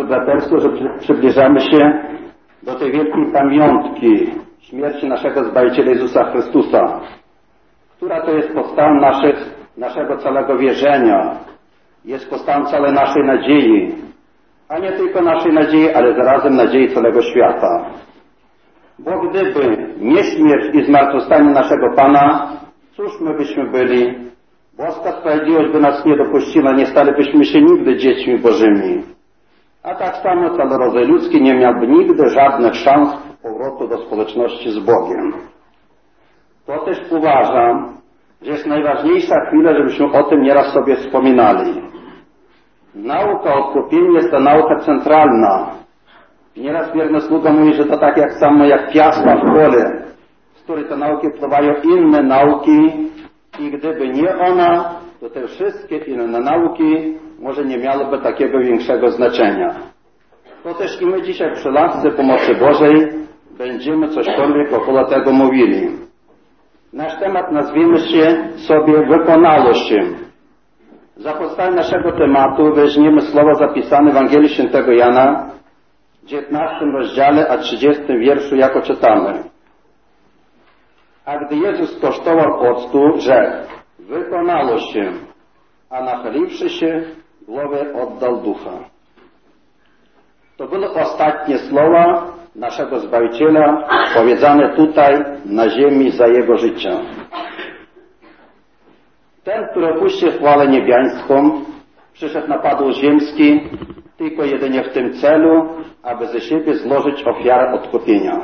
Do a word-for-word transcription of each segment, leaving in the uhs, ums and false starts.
drodzy braterstwo, że przybliżamy się do tej wielkiej pamiątki śmierci naszego Zbawiciela Jezusa Chrystusa, która to jest podstawą naszych, naszego całego wierzenia, jest podstawą całej naszej nadziei, a nie tylko naszej nadziei, ale zarazem nadziei całego świata. Bo gdyby nie śmierć i zmartwychwstanie naszego Pana, cóż my byśmy byli? Boska sprawiedliwość by nas nie dopuściła, nie stalibyśmy się nigdy dziećmi Bożymi. A tak samo cały rodzaj ludzki nie miałby nigdy żadnych szans powrotu do społeczności z Bogiem. To też uważam, że jest najważniejsza chwila, żebyśmy o tym nieraz sobie wspominali. Nauka o odkupieniu jest to nauka centralna. Nieraz wierny sługa mówi, że to tak jak samo jak piaska w pole, z której te nauki wpływają inne nauki i gdyby nie ona, to te wszystkie inne nauki może nie miałyby takiego większego znaczenia. To też i my dzisiaj przy łasce pomocy Bożej będziemy cośkolwiek około tego mówili. Nasz temat nazwiemy się sobie wykonałością. Za podstawę naszego tematu weźmiemy słowa zapisane w Ewangelii Świętego Jana w dziewiętnastym rozdziale, a trzydziestym wierszu, jako czytamy. A gdy Jezus skosztował octu, rzekł: wykonało się, a nachyliwszy się, głowę oddał ducha. To były ostatnie słowa naszego Zbawiciela, powiedziane tutaj na ziemi za Jego życia. Ten, który opuścił chwałę niebiańską, przyszedł na padł ziemski tylko jedynie w tym celu, aby ze siebie złożyć ofiarę odkupienia.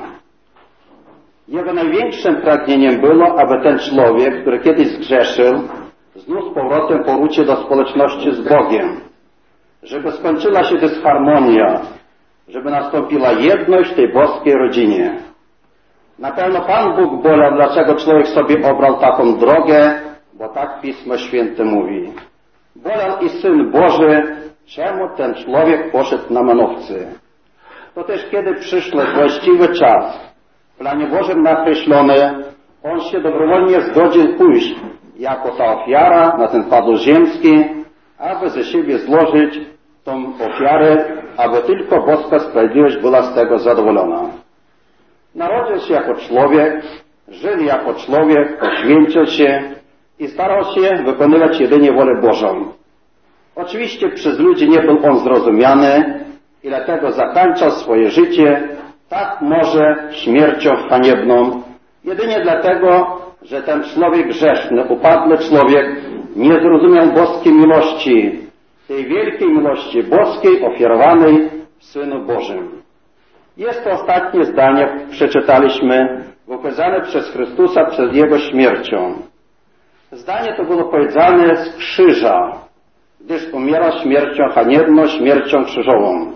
Jego największym pragnieniem było, aby ten człowiek, który kiedyś zgrzeszył, znów z powrotem powrócił do społeczności z Bogiem, żeby skończyła się dysharmonia, żeby nastąpiła jedność w tej boskiej rodzinie. Na pewno Pan Bóg bolał, dlaczego człowiek sobie obrał taką drogę, bo tak Pismo Święte mówi. Bolał i Syn Boży, czemu ten człowiek poszedł na manowcy. To też kiedy przyszły właściwy czas, w planie Bożym nakreślony, on się dobrowolnie zgodził pójść jako ta ofiara na ten padł ziemski, aby ze siebie złożyć tą ofiarę, aby tylko boska sprawiedliwość była z tego zadowolona. Narodził się jako człowiek, żył jako człowiek, poświęcił się i starał się wykonywać jedynie wolę Bożą. Oczywiście przez ludzi nie był on zrozumiany i dlatego zakończył swoje życie tak może śmiercią haniebną, jedynie dlatego, że ten człowiek grzeszny, upadły człowiek nie zrozumiał boskiej miłości, tej wielkiej miłości boskiej ofiarowanej w Synu Bożym. Jest to ostatnie zdanie, przeczytaliśmy, ukazane przez Chrystusa przed Jego śmiercią. Zdanie to było powiedziane z krzyża, gdyż umierał śmiercią haniebną, śmiercią krzyżową.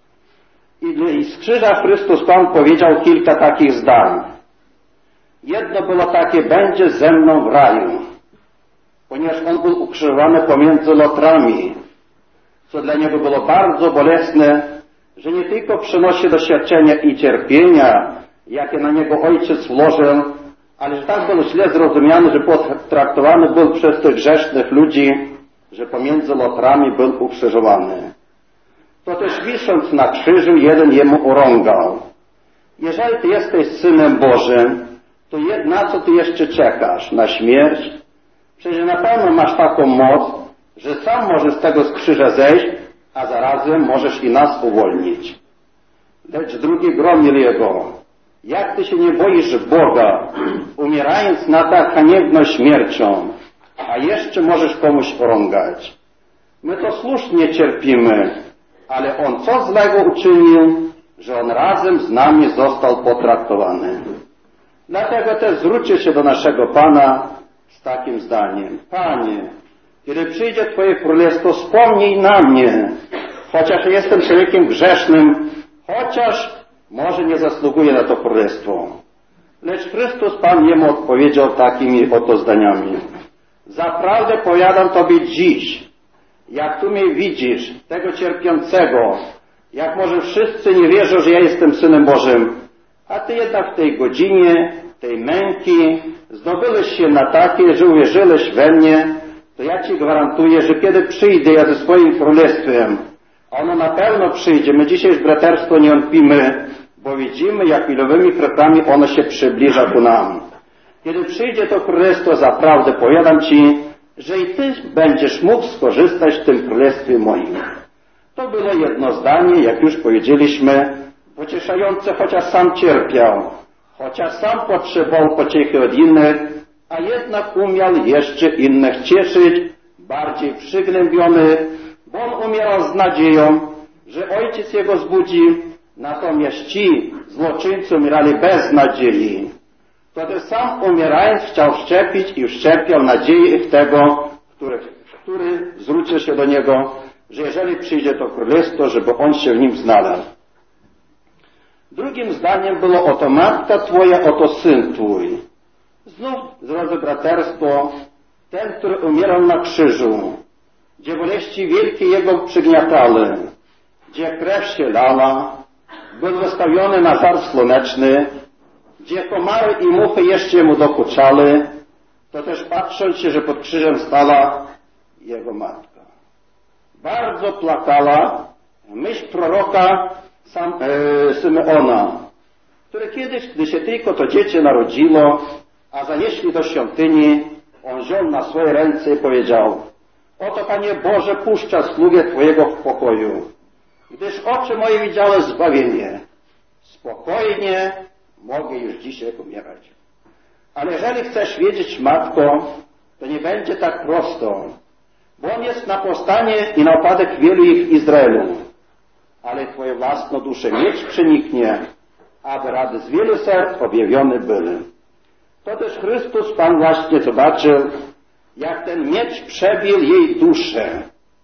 I z krzyża Chrystus Pan powiedział kilka takich zdań. Jedno było takie: będzie ze mną w raju, ponieważ On był ukrzyżowany pomiędzy lotrami, co dla Niego było bardzo bolesne, że nie tylko przynosi doświadczenia i cierpienia, jakie na Niego Ojciec włożył, ale że tak był źle zrozumiany, że potraktowany był przez tych grzesznych ludzi, że pomiędzy lotrami był ukrzyżowany. To też wisząc na krzyżu, jeden Jemu urągał: jeżeli Ty jesteś Synem Bożym, to na co Ty jeszcze czekasz? Na śmierć? Przecież na pewno masz taką moc, że sam możesz z tego z krzyża zejść, a zarazem możesz i nas uwolnić. Lecz drugi bronił Jego: jak Ty się nie boisz Boga, umierając na tak haniebną śmiercią, a jeszcze możesz komuś urągać? My to słusznie cierpimy, ale On co złego uczynił, że On razem z nami został potraktowany. Dlatego też zwróćcie się do naszego Pana z takim zdaniem: Panie, kiedy przyjdzie Twoje królestwo, wspomnij na mnie, chociaż jestem człowiekiem grzesznym, chociaż może nie zasługuję na to królestwo. Lecz Chrystus Pan Jemu odpowiedział takimi oto zdaniami: zaprawdę powiadam Tobie dziś, jak Tu mnie widzisz, tego cierpiącego, jak może wszyscy nie wierzą, że ja jestem Synem Bożym, a Ty jednak w tej godzinie, tej męki zdobyłeś się na takie, że uwierzyłeś we mnie, to ja Ci gwarantuję, że kiedy przyjdę ja ze swoim królestwem, Ono na pewno przyjdzie. My dzisiaj już braterstwo nie wątpimy, bo widzimy, jak milowymi krokami ono się przybliża ku nam. Kiedy przyjdzie to królestwo, zaprawdę powiadam Ci, że i Ty będziesz mógł skorzystać w tym królestwie moim. To było jedno zdanie, jak już powiedzieliśmy, pocieszające, chociaż sam cierpiał, chociaż sam potrzebował pociechy od innych, a jednak umiał jeszcze innych cieszyć, bardziej przygnębiony, bo on umierał z nadzieją, że Ojciec jego zbudzi, natomiast ci złoczyńcy umierali bez nadziei. To też sam umierając chciał szczepić i wszczepiał nadzieję w tego, który, który zwrócił się do niego, że jeżeli przyjdzie to królestwo, żeby on się w nim znalazł. Drugim zdaniem było: oto matka Twoja, oto syn Twój. Znów, drodzy braterstwo, ten, który umierał na krzyżu, gdzie boleści wielkie jego przygniatały, gdzie krew się lała, był wystawiony na żar słoneczny, gdzie komary i muchy jeszcze mu dokuczały, to też patrząc się, że pod krzyżem stała jego matka. Bardzo płakała myśl proroka Sam, e, Symeona, który kiedyś, gdy się tylko to dziecię narodziło, a zanieśli do świątyni, on wziął na swoje ręce i powiedział: oto, Panie Boże, puszcza sługę Twojego w pokoju, gdyż oczy moje widziały zbawienie. Spokojnie mogę już dzisiaj umierać. Ale jeżeli chcesz wiedzieć, matko, to nie będzie tak prosto, bo on jest na powstanie i na upadek wielu ich Izraelu. Ale Twoje własne dusze miecz przeniknie, aby rady z wielu serc objawione były. To też Chrystus Pan właśnie zobaczył, jak ten miecz przebił jej duszę.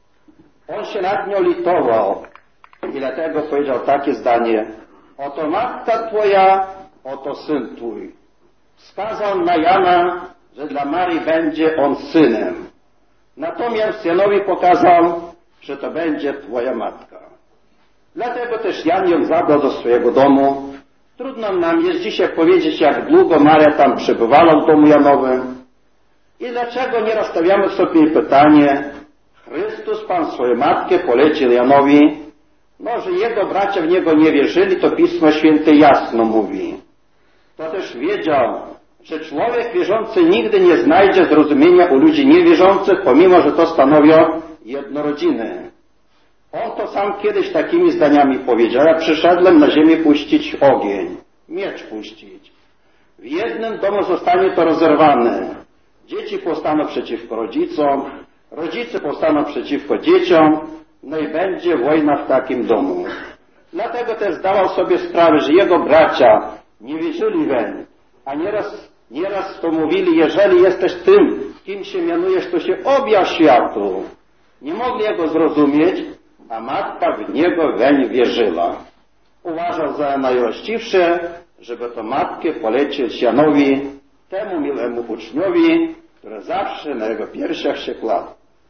On się nad nią litował i dlatego powiedział takie zdanie: oto matka Twoja, oto syn Twój. Wskazał na Jana, że dla Marii będzie on synem. Natomiast Janowi pokazał, że to będzie Twoja matka. Dlatego też Jan ją zabrał do swojego domu. Trudno nam jest dzisiaj powiedzieć, jak długo Maria tam przebywała w domu Janowym. I dlaczego nie rozstawiamy sobie pytanie: Chrystus Pan swoją matkę polecił Janowi, no, że jego bracia w niego nie wierzyli, to Pismo Święte jasno mówi. To też wiedział, że człowiek wierzący nigdy nie znajdzie zrozumienia u ludzi niewierzących, pomimo że to stanowią jedno rodziny. On to sam kiedyś takimi zdaniami powiedział: ja przyszedłem na ziemię puścić ogień, miecz puścić. W jednym domu zostanie to rozerwane. Dzieci powstaną przeciwko rodzicom, rodzice powstaną przeciwko dzieciom, no i będzie wojna w takim domu. Dlatego też zdawał sobie sprawę, że jego bracia nie wierzyli weń, a nieraz, nieraz to mówili: jeżeli jesteś tym, kim się mianujesz, to się objaw światu. Nie mogli jego zrozumieć, a matka w niego weń wierzyła. Uważał za najwłaściwsze, żeby to matkę polecić Janowi, temu milemu uczniowi, który zawsze na jego piersiach się kładł.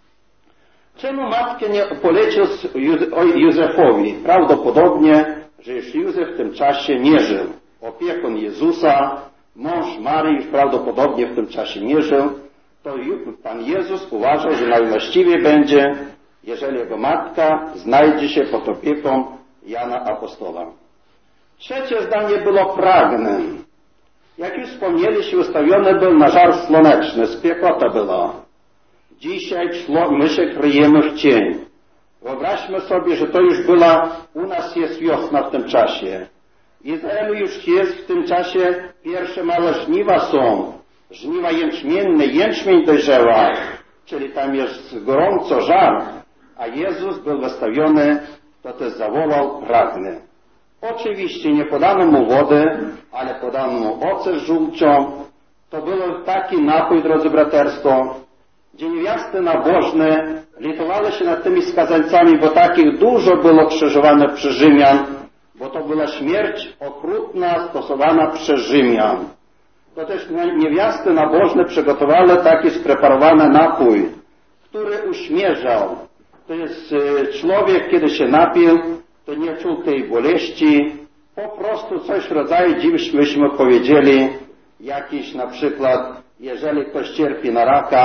Czemu matkę nie polecił Józefowi? Prawdopodobnie, że już Józef w tym czasie nie żył. Opiekun Jezusa, mąż Maryi już prawdopodobnie w tym czasie nie żył. To Pan Jezus uważał, że najwłaściwiej będzie, jeżeli jego matka znajdzie się pod opieką Jana Apostola. Trzecie zdanie było: pragnę. Jak już wspomnieliśmy, ustawiony był na żar słoneczny, spiekota była. Dzisiaj my się kryjemy w cień. Wyobraźmy sobie, że to już była, u nas jest wiosna w tym czasie. W Izraelu już jest w tym czasie pierwsze małe żniwa są. Żniwa jęczmienne, jęczmień dojrzewa, czyli tam jest gorąco żar. A Jezus był wystawiony, to też zawołał: pragnę. Oczywiście nie podano mu wody, ale podano mu oces żółcią. To był taki napój, drodzy braterstwo, gdzie niewiasty nabożne litowały się nad tymi skazańcami, bo takich dużo było krzyżowane przez Rzymian, bo to była śmierć okrutna stosowana przez Rzymian. To też niewiasty nabożne przygotowały taki spreparowany napój, który uśmierzał. To jest człowiek, kiedy się napił, to nie czuł tej boleści, po prostu coś w rodzaju, dziwśmy powiedzieli, jakiś na przykład, jeżeli ktoś cierpi na raka,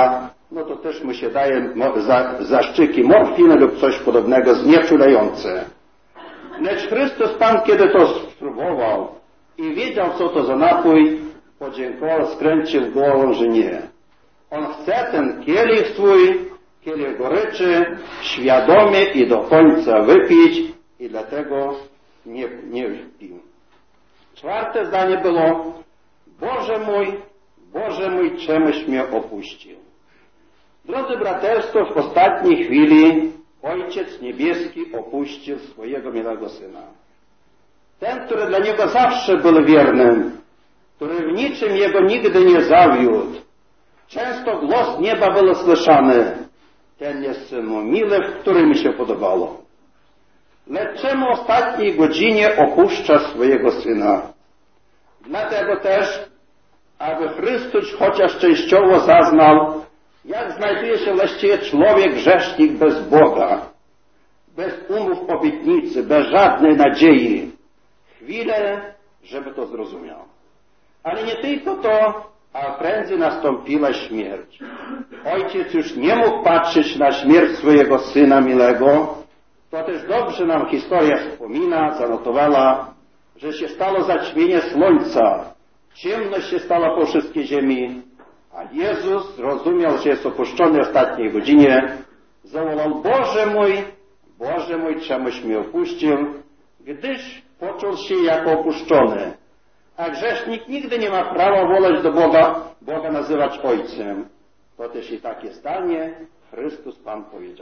no to też mu się daje za, zaszczyki morfiny lub coś podobnego znieczulające. Lecz Chrystus Pan, kiedy to spróbował i wiedział, co to za napój, podziękował, skręcił głową, że nie. On chce ten kielich swój, kielich goryczy, świadomie i do końca wypić i dlatego nie, nie pił. Czwarte zdanie było: Boże mój, Boże mój, czemuś mnie opuścił. Drodzy braterstwo, w ostatniej chwili Ojciec Niebieski opuścił swojego milego Syna. Ten, który dla Niego zawsze był wiernym, który w niczym Jego nigdy nie zawiódł. Często głos nieba był słyszany. Ten jest Synu miły, w którym mi się podobało. Lecz czemu w ostatniej godzinie opuszcza swojego Syna? Dlatego też, aby Chrystus chociaż częściowo zaznał, jak znajduje się właściwie człowiek grzesznik bez Boga, bez umów obietnicy, bez żadnej nadziei. Chwilę, żeby to zrozumiał. Ale nie tylko to, a prędzej nastąpiła śmierć. Ojciec już nie mógł patrzeć na śmierć swojego Syna milego. To też dobrze nam historia wspomina, zanotowała, że się stało zaćmienie słońca, ciemność się stała po wszystkiej ziemi, a Jezus zrozumiał, że jest opuszczony w ostatniej godzinie, zawołał: Boże mój, Boże mój, czemuś mnie opuścił, gdyż poczuł się jako opuszczony. A grzesznik nigdy nie ma prawa wolać do Boga, Boga nazywać Ojcem. To też i takie zdanie Chrystus Pan powiedział.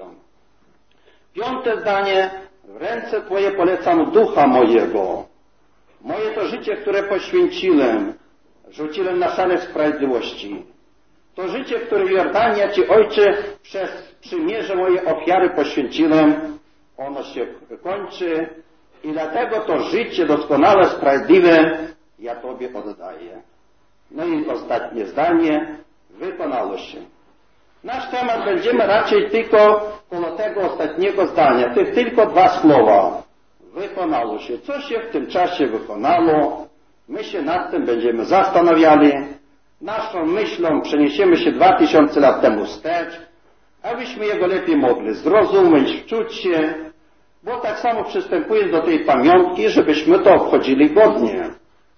Piąte zdanie: w ręce Twoje polecam ducha mojego. Moje to życie, które poświęciłem, rzuciłem na szale sprawiedliwości. To życie, które w Jordanii ja Ci, Ojcze, przez przymierze moje ofiary poświęciłem, ono się kończy i dlatego to życie doskonale, sprawiedliwe ja Tobie oddaję. No i ostatnie zdanie: wykonało się. Nasz temat będziemy raczej tylko koło tego ostatniego zdania, tych tylko dwa słowa. Wykonało się. Co się w tym czasie wykonało? My się nad tym będziemy zastanawiali. Naszą myślą przeniesiemy się dwa tysiące lat temu wstecz, abyśmy Jego lepiej mogli zrozumieć, wczuć się, bo tak samo przystępując do tej pamiątki, żebyśmy to obchodzili godnie.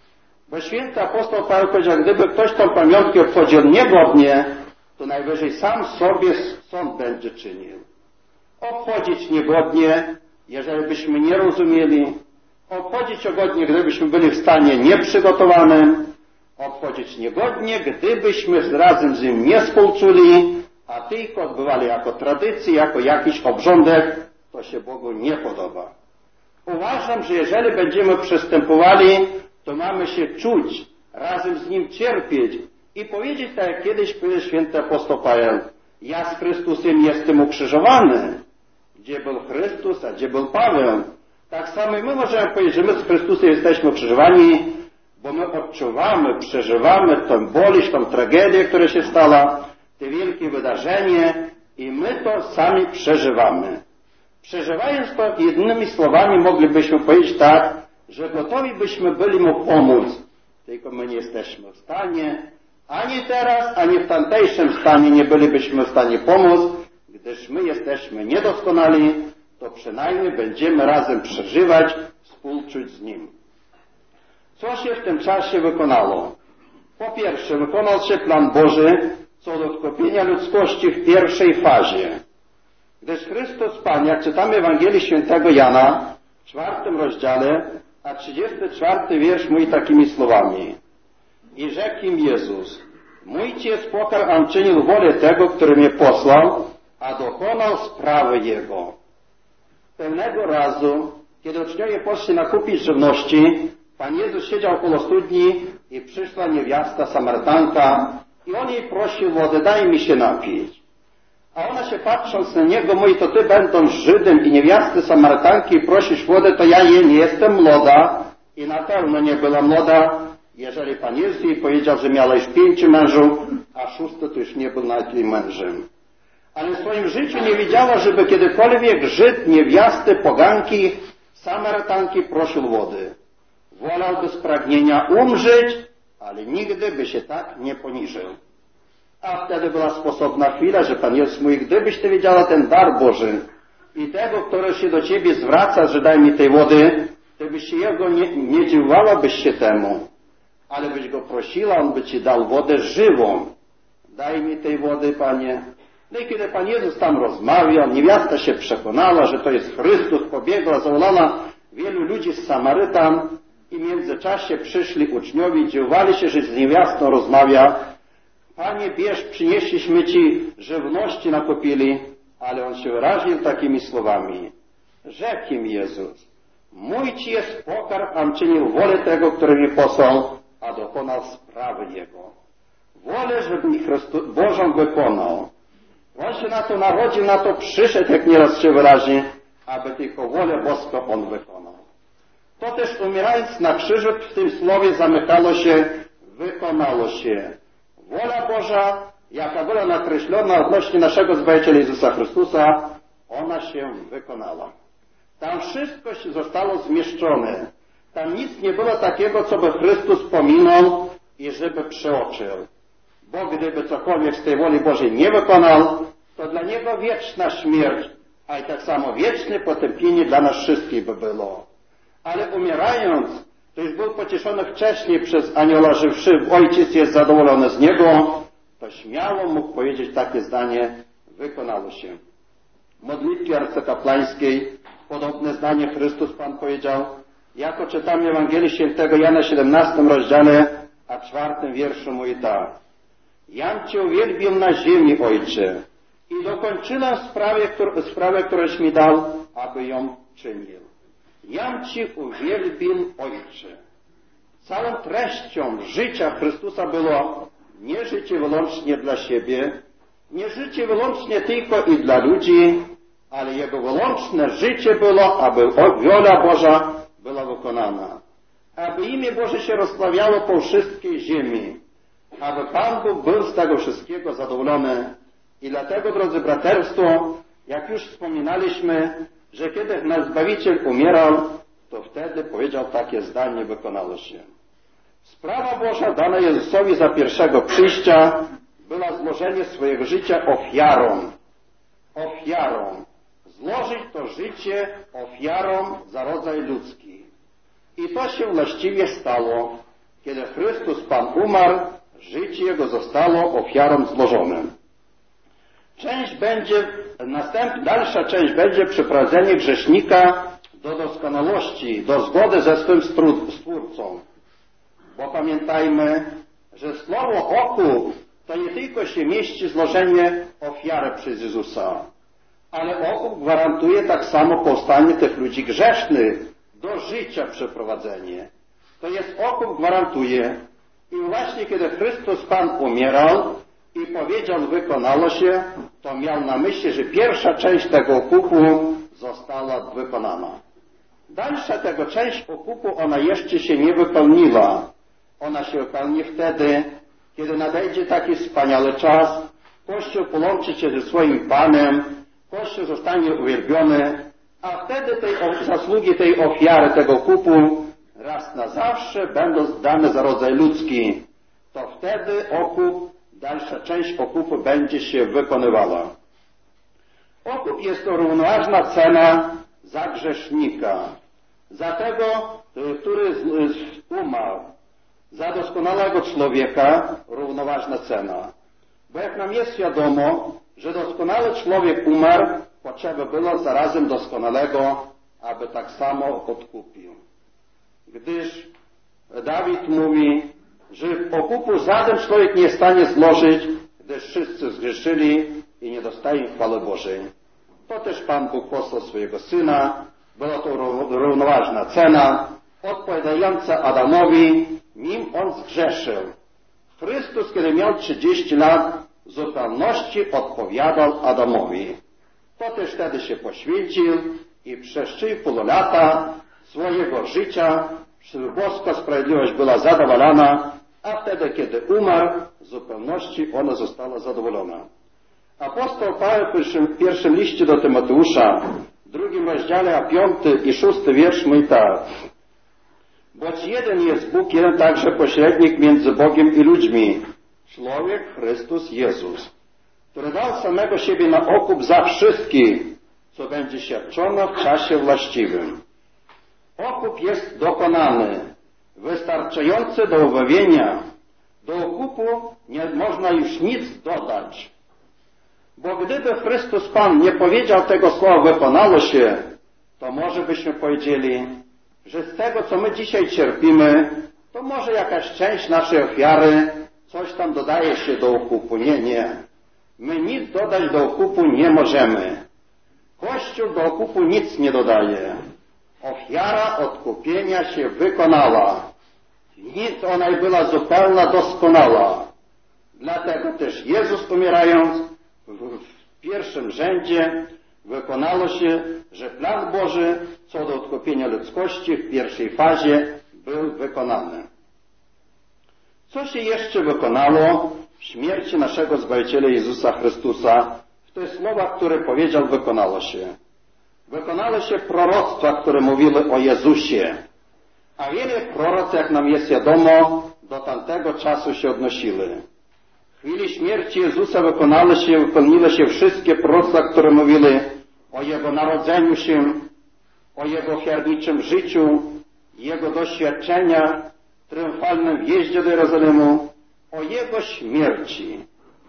Bo święty apostoł Paweł powiedział, gdyby ktoś tą pamiątkę obchodził niegodnie, to najwyżej sam sobie sąd będzie czynił. Obchodzić niegodnie, jeżeli byśmy nie rozumieli, obchodzić godnie, gdybyśmy byli w stanie nieprzygotowanym, obchodzić niegodnie, gdybyśmy razem z nim nie współczuli, a tylko odbywali jako tradycję, jako jakiś obrządek, to się Bogu nie podoba. Uważam, że jeżeli będziemy przystępowali, to mamy się czuć, razem z Nim cierpieć i powiedzieć, tak jak kiedyś powiedział święty apostoł Paweł: ja z Chrystusem jestem ukrzyżowany. Gdzie był Chrystus, a gdzie był Paweł? Tak samo my możemy powiedzieć, że my z Chrystusem jesteśmy ukrzyżowani, bo my odczuwamy, przeżywamy tę boleść, tę tragedię, która się stała, te wielkie wydarzenie i my to sami przeżywamy. Przeżywając to, innymi słowami moglibyśmy powiedzieć tak, że gotowi byśmy byli Mu pomóc, tylko my nie jesteśmy w stanie, ani teraz, ani w tamtejszym stanie nie bylibyśmy w stanie pomóc, gdyż my jesteśmy niedoskonali, to przynajmniej będziemy razem przeżywać, współczuć z Nim. Co się w tym czasie wykonało? Po pierwsze, wykonał się plan Boży co do odkupienia ludzkości w pierwszej fazie. Gdyż Chrystus Pan, jak czytamy Ewangelii Świętego Jana w czwartym rozdziale, a trzydziesty czwarty wiersz mówi takimi słowami: i rzekł im Jezus: mójcie pokarm, am czynił wolę tego, który mnie posłał, a dokonał sprawy Jego. Pewnego razu, kiedy uczniowie poszli nakupić żywności, Pan Jezus siedział koło studni i przyszła niewiasta Samarytanka i on jej prosił wody: daj mi się napić. A ona się patrząc na niego mówi: to ty, będąc Żydem i niewiasty Samarytanki, i prosisz wodę, to ja jej nie jestem młoda. I na pewno nie była młoda, jeżeli Pan Jezus jej powiedział, że miała już pięciu mężów, a szósty to już nie był nawet jej mężem. Ale w swoim życiu nie widziała, żeby kiedykolwiek Żyd, niewiasty, poganki, Samarytanki prosił wody. Wolałby z pragnienia umrzeć, ale nigdy by się tak nie poniżył. A wtedy była sposobna chwila, że Pan Jezus mówi, gdybyś Ty wiedziała ten dar Boży i tego, który się do Ciebie zwraca, że daj mi tej wody, Ty byś się Jego nie, nie dziwiłabyś się temu, ale byś Go prosiła, On by Ci dał wodę żywą. Daj mi tej wody, Panie. No i kiedy Pan Jezus tam rozmawiał, niewiasta się przekonała, że to jest Chrystus, pobiegła, zawołała wielu ludzi z Samarytan i w międzyczasie przyszli uczniowie i dziwowali się, że z niewiastą rozmawia. Panie, bierz, przynieśliśmy Ci żywności, nakupili, ale On się wyraził takimi słowami. Rzekł im Jezus, mój Ci jest pokarm, Am czynił wolę tego, który mnie posłał, a dokonał sprawy Jego. Wolę, żeby ich Bożą wykonał. On się na to narodził, na to przyszedł, jak nieraz się wyrazi, aby tylko wolę boską On wykonał. To też umierając na krzyżu w tym słowie zamykało się, wykonało się. Wola Boża, jaka była nakreślona odnośnie naszego Zbawiciela Jezusa Chrystusa, ona się wykonała. Tam wszystko się zostało zmieszczone. Tam nic nie było takiego, co by Chrystus pominął i żeby przeoczył. Bo gdyby cokolwiek z tej woli Bożej nie wykonał, to dla Niego wieczna śmierć, a i tak samo wieczne potępienie dla nas wszystkich by było. Ale umierając, to już był pocieszony wcześniej przez anioła żywszy, Ojciec jest zadowolony z Niego, to śmiało mógł powiedzieć takie zdanie, wykonało się. W modlitwie arcykapłańskiej podobne zdanie Chrystus Pan powiedział, jako czytam Ewangelii Świętego Jana w siedemnastym rozdziale, a czwartym wierszu mówi tak. Jam Cię uwielbił na ziemi, Ojcze, i dokończyłem sprawę, którą, sprawę, którąś mi dał, aby ją czynił. Jam Ci uwielbił, Ojcze. Całą treścią życia Chrystusa było nie życie wyłącznie dla siebie, nie życie wyłącznie tylko i dla ludzi, ale Jego wyłączne życie było, aby wola Boża była wykonana. Aby imię Boże się rozsławiało po wszystkiej ziemi. Aby Pan Bóg był z tego wszystkiego zadowolony. I dlatego, drodzy braterstwo, jak już wspominaliśmy, że kiedy nasz Zbawiciel umierał, to wtedy powiedział takie zdanie, wykonało się. Sprawa Boża dana Jezusowi za pierwszego przyjścia była złożenie swojego życia ofiarą. Ofiarą. Złożyć to życie ofiarą za rodzaj ludzki. I to się właściwie stało, kiedy Chrystus Pan umarł, życie Jego zostało ofiarą złożonym. Część będzie, następna, dalsza część będzie przeprowadzenie grzesznika do doskonałości, do zgody ze swym Stwórcą. Bo pamiętajmy, że słowo okup to nie tylko się mieści złożenie ofiary przez Jezusa, ale okup gwarantuje tak samo powstanie tych ludzi grzesznych, do życia przeprowadzenie. To jest okup gwarantuje. I właśnie kiedy Chrystus Pan umierał i powiedział, wykonało się, to miał na myśli, że pierwsza część tego okupu została wykonana. Dalsza tego część okupu, ona jeszcze się nie wypełniła. Ona się wypełni wtedy, kiedy nadejdzie taki wspaniały czas, Kościół połączy się ze swoim Panem, Kościół zostanie uwielbiony, a wtedy tej zasługi tej ofiary, tego okupu raz na zawsze będą dane za rodzaj ludzki. To wtedy okup, dalsza część okupu będzie się wykonywała. Okup jest to równoważna cena za grzesznika, za tego, który umarł, za doskonałego człowieka równoważna cena. Bo jak nam jest wiadomo, że doskonały człowiek umarł, potrzeba było zarazem doskonałego, aby tak samo odkupił. Gdyż Dawid mówi, że okupu żaden człowiek nie jest w stanie złożyć, gdyż wszyscy zgrzeszyli i nie dostają chwały Bożej. To też Pan Bóg posłał swojego Syna, była to równoważna cena, odpowiadająca Adamowi, nim on zgrzeszył. Chrystus, kiedy miał trzydzieści lat, w zupełności odpowiadał Adamowi. To też wtedy się poświęcił i przez trzy i pół lata swojego życia boska sprawiedliwość była zadowolona, a wtedy, kiedy umarł, w zupełności ona została zadowolona. Apostoł Paweł w pierwszym, pierwszym liście do Tymoteusza, w drugim rozdziale, a piąty i szósty wiersz mówi tak. Boć jeden jest Bóg, jeden także pośrednik między Bogiem i ludźmi, człowiek Chrystus Jezus, który dał samego siebie na okup za wszystkich, co będzie świadczono w czasie właściwym. Okup jest dokonany, wystarczający do ubawienia. Do okupu nie można już nic dodać. Bo gdyby Chrystus Pan nie powiedział tego słowa wykonało się, to może byśmy powiedzieli, że z tego, co my dzisiaj cierpimy, to może jakaś część naszej ofiary coś tam dodaje się do okupu. Nie, nie. My nic dodać do okupu nie możemy. Kościół do okupu nic nie dodaje. Ofiara odkupienia się wykonała. Nic ona była zupełna, doskonała. Dlatego też Jezus umierając w pierwszym rzędzie wykonało się, że plan Boży co do odkupienia ludzkości w pierwszej fazie był wykonany. Co się jeszcze wykonało w śmierci naszego Zbawiciela Jezusa Chrystusa? W tych słowach, które powiedział, wykonało się. Wykonały się proroctwa, które mówiły o Jezusie. A wiele proroc, jak nam jest wiadomo, do tamtego czasu się odnosiły. W chwili śmierci Jezusa wykonały się, wypełniły się wszystkie proroctwa, które mówiły o Jego narodzeniu się, o Jego ofiarniczym życiu, Jego doświadczenia, triumfalnym wjeździe do Jerozolimu, o Jego śmierci.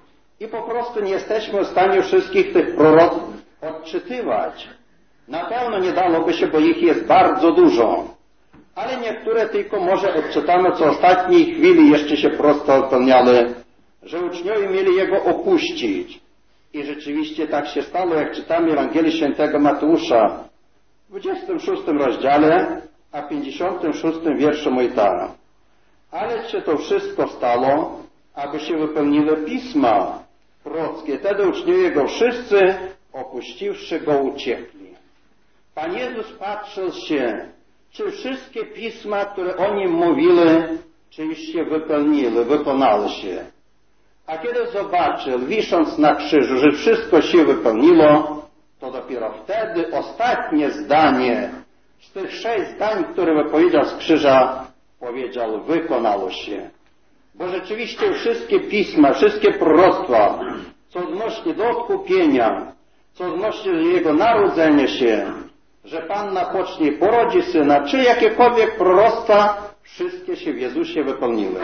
I po prostu nie jesteśmy w stanie wszystkich tych proroctw odczytywać. Na pewno nie dałoby się, bo ich jest bardzo dużo. Ale niektóre tylko może odczytamy, co w ostatniej chwili jeszcze się prosto wypełniały, że uczniowie mieli Jego opuścić. I rzeczywiście tak się stało, jak czytamy Ewangelii Świętego Mateusza w dwudziestym szóstym rozdziale, a pięćdziesiątym szóstym wierszu mówi tak. Ale czy to wszystko stało, aby się wypełniły pisma prorockie? Wtedy uczniowie Go wszyscy, opuściwszy Go, uciekli. Pan Jezus patrzył się, czy wszystkie pisma, które o Nim mówiły, czy już się wypełniły, wykonały się. A kiedy zobaczył, wisząc na krzyżu, że wszystko się wypełniło, to dopiero wtedy ostatnie zdanie z tych sześć zdań, które wypowiedział z krzyża, powiedział, wykonało się. Bo rzeczywiście wszystkie pisma, wszystkie proroctwa, co odnośnie do odkupienia, co odnośnie do Jego narodzenia się, że Panna pocznie i porodzi Syna, czy jakiekolwiek proroctwa, wszystkie się w Jezusie wypełniły.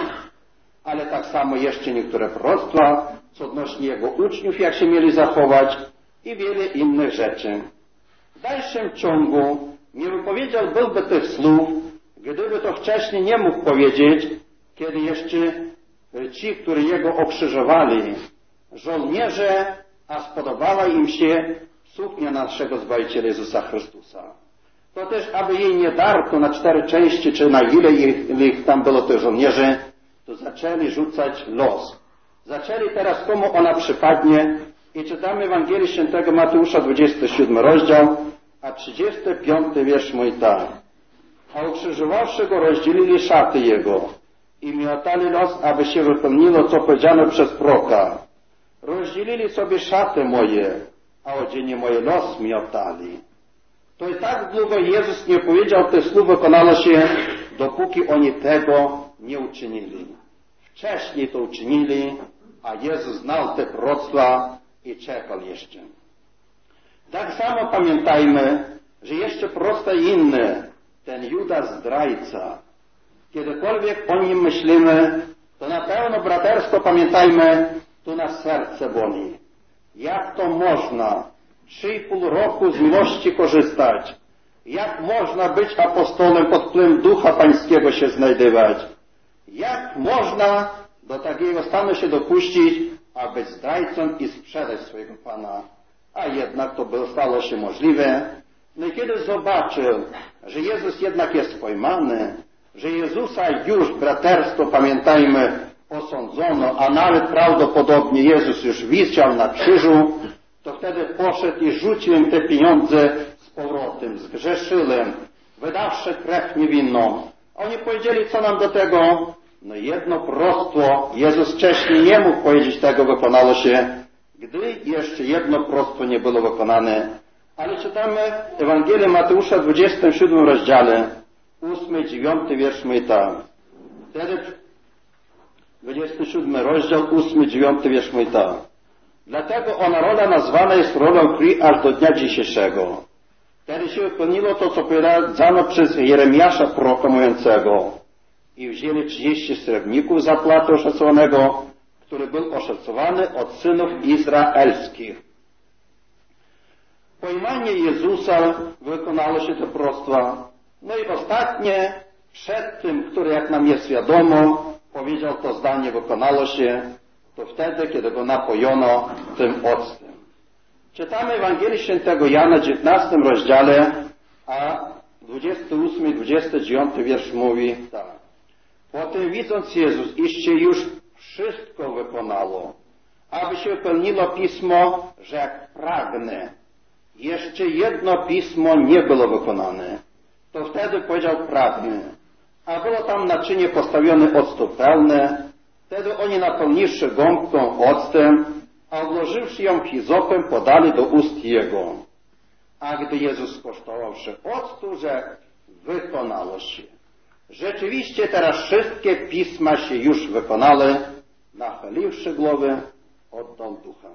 Ale tak samo jeszcze niektóre proroctwa, co odnośnie Jego uczniów, jak się mieli zachować i wiele innych rzeczy. W dalszym ciągu nie wypowiedział byłby tych słów, gdyby to wcześniej nie mógł powiedzieć, kiedy jeszcze ci, którzy Jego okrzyżowali, żołnierze, a spodobała im się suknia naszego Zbawiciela Jezusa Chrystusa. To też, aby jej nie darto na cztery części, czy na ile ich, ile ich tam było tych żołnierzy, to zaczęli rzucać los. Zaczęli teraz, komu ona przypadnie, i czytamy Ewangelię Świętego Mateusza, dwudziesty siódmy rozdział, a trzydziesty piąty wiersz mówi tak. A ukrzyżowawszy Go, rozdzielili szaty Jego i miotali los, aby się wypełniło, co powiedziano przez proroka. Rozdzielili sobie szaty moje, a odzienie moje los miotali. To i tak długo Jezus nie powiedział tych słów, wykonało się, dopóki oni tego nie uczynili. Wcześniej to uczynili, a Jezus znał te proroctwa i czekał jeszcze. Tak samo pamiętajmy, że jeszcze proste inne, ten Judas zdrajca. Kiedykolwiek o nim myślimy, to na pewno braterstwo pamiętajmy, tu nas serce boli. Jak to można trzy i pół roku z miłości korzystać? Jak można być apostolem pod wpływem Ducha Pańskiego się znajdywać? Jak można do takiego stanu się dopuścić, a być zdrajcą i sprzedać swojego Pana? A jednak to było, stało się możliwe. No i kiedy zobaczył, że Jezus jednak jest pojmany, że Jezusa już, braterstwo, pamiętajmy, osądzono, a nawet prawdopodobnie Jezus już wisiał na krzyżu, to wtedy poszedł i rzucił im te pieniądze z powrotem, zgrzeszyłem, wydawszy krew niewinną. Oni powiedzieli, co nam do tego? No jedno proroctwo, Jezus wcześniej nie mógł powiedzieć tego, wykonało się, gdy jeszcze jedno proroctwo nie było wykonane. Ale czytamy Ewangelię Mateusza w dwudziestym siódmym rozdziale, ósmy, dziewiąty wiersz mówi tak. Wtedy dwudziesty siódmy rozdział, ósmy, dziewiąty wiersz mówi tak. Dlatego ona rola nazwana jest rolą krwi aż do dnia dzisiejszego. Wtedy się wypełniło to, co powiedziano przez Jeremiasza proroka mówiącego. I wzięli trzydzieści srebrników zapłaty oszacowanego, który był oszacowany od synów izraelskich. Pojmanie Jezusa wykonało się to proroctwa. No i ostatnie, przed tym, który, jak nam jest wiadomo, powiedział to zdanie, wykonało się, to wtedy, kiedy go napojono tym octem. Czytamy Ewangelii Świętego Jana w dziewiętnastym rozdziale, a dwudziesty ósmy i dwudziesty dziewiąty wiersz mówi tak. Potem widząc Jezus, iż się już wszystko wykonało, aby się wypełniło pismo, że jak pragnę, jeszcze jedno pismo nie było wykonane. To wtedy powiedział pragnę. A było tam naczynie postawione octu pełne. Wtedy oni napełniwszy gąbką octem, a obłożywszy ją hizopem, podali do ust jego. A gdy Jezus skosztowawszy octu, rzekł, wykonało się. Rzeczywiście teraz wszystkie pisma się już wykonały. Nachyliwszy głowę, oddał ducha.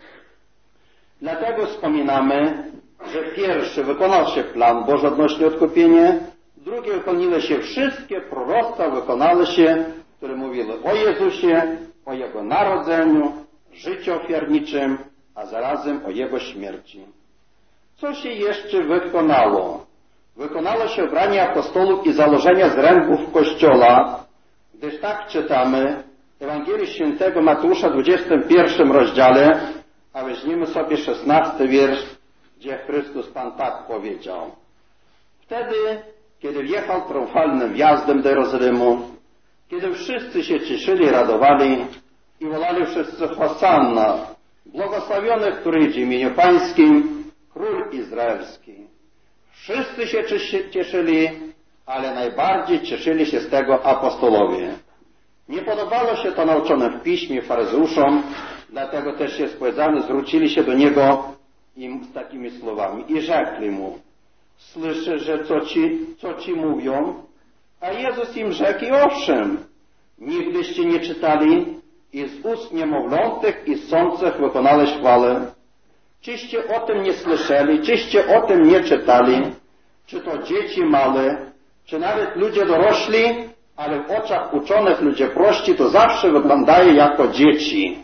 Dlatego wspominamy, że pierwszy wykonał się plan Boży odnośnie odkupienia, drugie wypełniły się wszystkie proroctwa, wykonały się, które mówiły o Jezusie, o Jego narodzeniu, życiu ofiarniczym, a zarazem o Jego śmierci. Co się jeszcze wykonało? Wykonało się obranie apostołów i założenia zrębów Kościoła, gdyż tak czytamy w Ewangelii Świętego Mateusza w dwudziestym pierwszym rozdziale, a weźmiemy sobie szesnasty wiersz, gdzie Chrystus Pan tak powiedział. Wtedy, kiedy wjechał triumfalnym wjazdem do Jerozolimu, kiedy wszyscy się cieszyli, radowali i wolali wszyscy Hosanna, błogosławiony, który idzie w imieniu Pańskim, Król Izraelski. Wszyscy się cieszyli, ale najbardziej cieszyli się z tego apostolowie. Nie podobało się to nauczonym w piśmie faryzeuszom, dlatego też jest powiedziane, zwrócili się do niego im z takimi słowami i rzekli mu, słyszę, że co ci, co ci mówią? A Jezus im rzekł i owszem, nigdyście nie czytali i z ust niemowlątek i sących wykonałeś chwałę. Czyście o tym nie słyszeli, czyście o tym nie czytali, czy to dzieci małe, czy nawet ludzie dorośli, ale w oczach uczonych ludzie prości to zawsze wyglądają jako dzieci.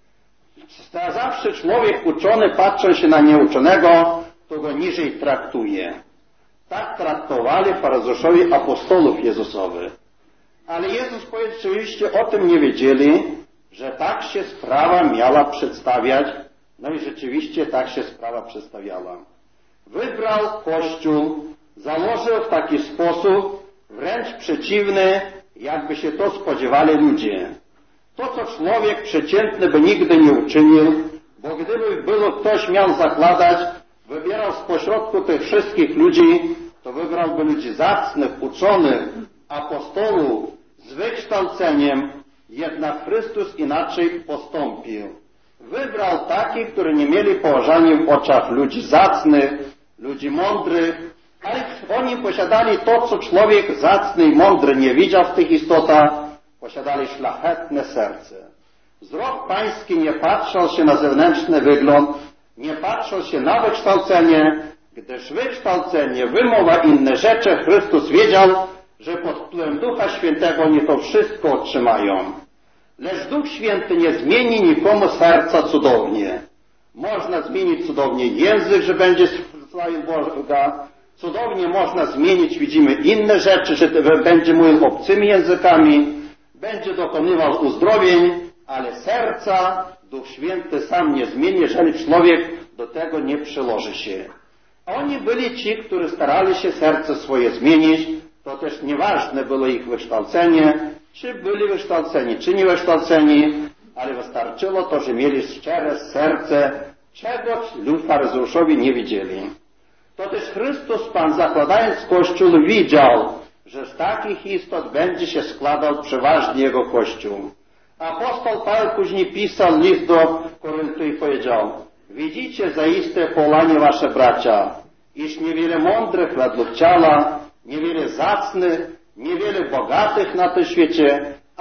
Zawsze człowiek uczony, patrząc się na nieuczonego, to go niżej traktuje. Tak traktowali faryzeuszowie apostolów Jezusowych. Ale Jezus powiedział, oczywiście o tym nie wiedzieli, że tak się sprawa miała przedstawiać. No i rzeczywiście tak się sprawa przedstawiała. Wybrał Kościół, założył w taki sposób, wręcz przeciwny, jakby się to spodziewali ludzie. To, co człowiek przeciętny by nigdy nie uczynił, bo gdyby było ktoś miał zakładać, wybierał spośrodku tych wszystkich ludzi, to wybrałby ludzi zacnych, uczonych, apostolów, z wykształceniem, jednak Chrystus inaczej postąpił. Wybrał takich, którzy nie mieli poważania w oczach ludzi zacnych, ludzi mądrych, ale oni posiadali to, co człowiek zacny i mądry nie widział w tych istotach, posiadali szlachetne serce. Wzrok pański nie patrzył się na zewnętrzny wygląd, nie patrzył się na wykształcenie, gdyż wykształcenie, wymowa, inne rzeczy, Chrystus wiedział, że pod wpływem Ducha Świętego oni to wszystko otrzymają. Lecz Duch Święty nie zmieni nikomu serca cudownie. Można zmienić cudownie język, że będzie sławił Boga. Cudownie można zmienić, widzimy, inne rzeczy, że będzie mówił obcymi językami, będzie dokonywał uzdrowień, ale serca Duch Święty sam nie zmieni, jeżeli człowiek do tego nie przyłoży się. A oni byli ci, którzy starali się serce swoje zmienić, to też nieważne było ich wykształcenie, czy byli wykształceni, czy nie wykształceni, ale wystarczyło to, że mieli szczere serce, czego faryzeuszowie nie widzieli. To też Chrystus Pan, zakładając Kościół, widział, że z takich istot będzie się składał przeważnie Jego Kościół. Apostoł Paweł później pisał list do Koryntu i powiedział, widzicie zaiste polanie wasze bracia, iż niewiele mądrych według ciała, niewiele zacnych, niewiele bogatych na tym świecie,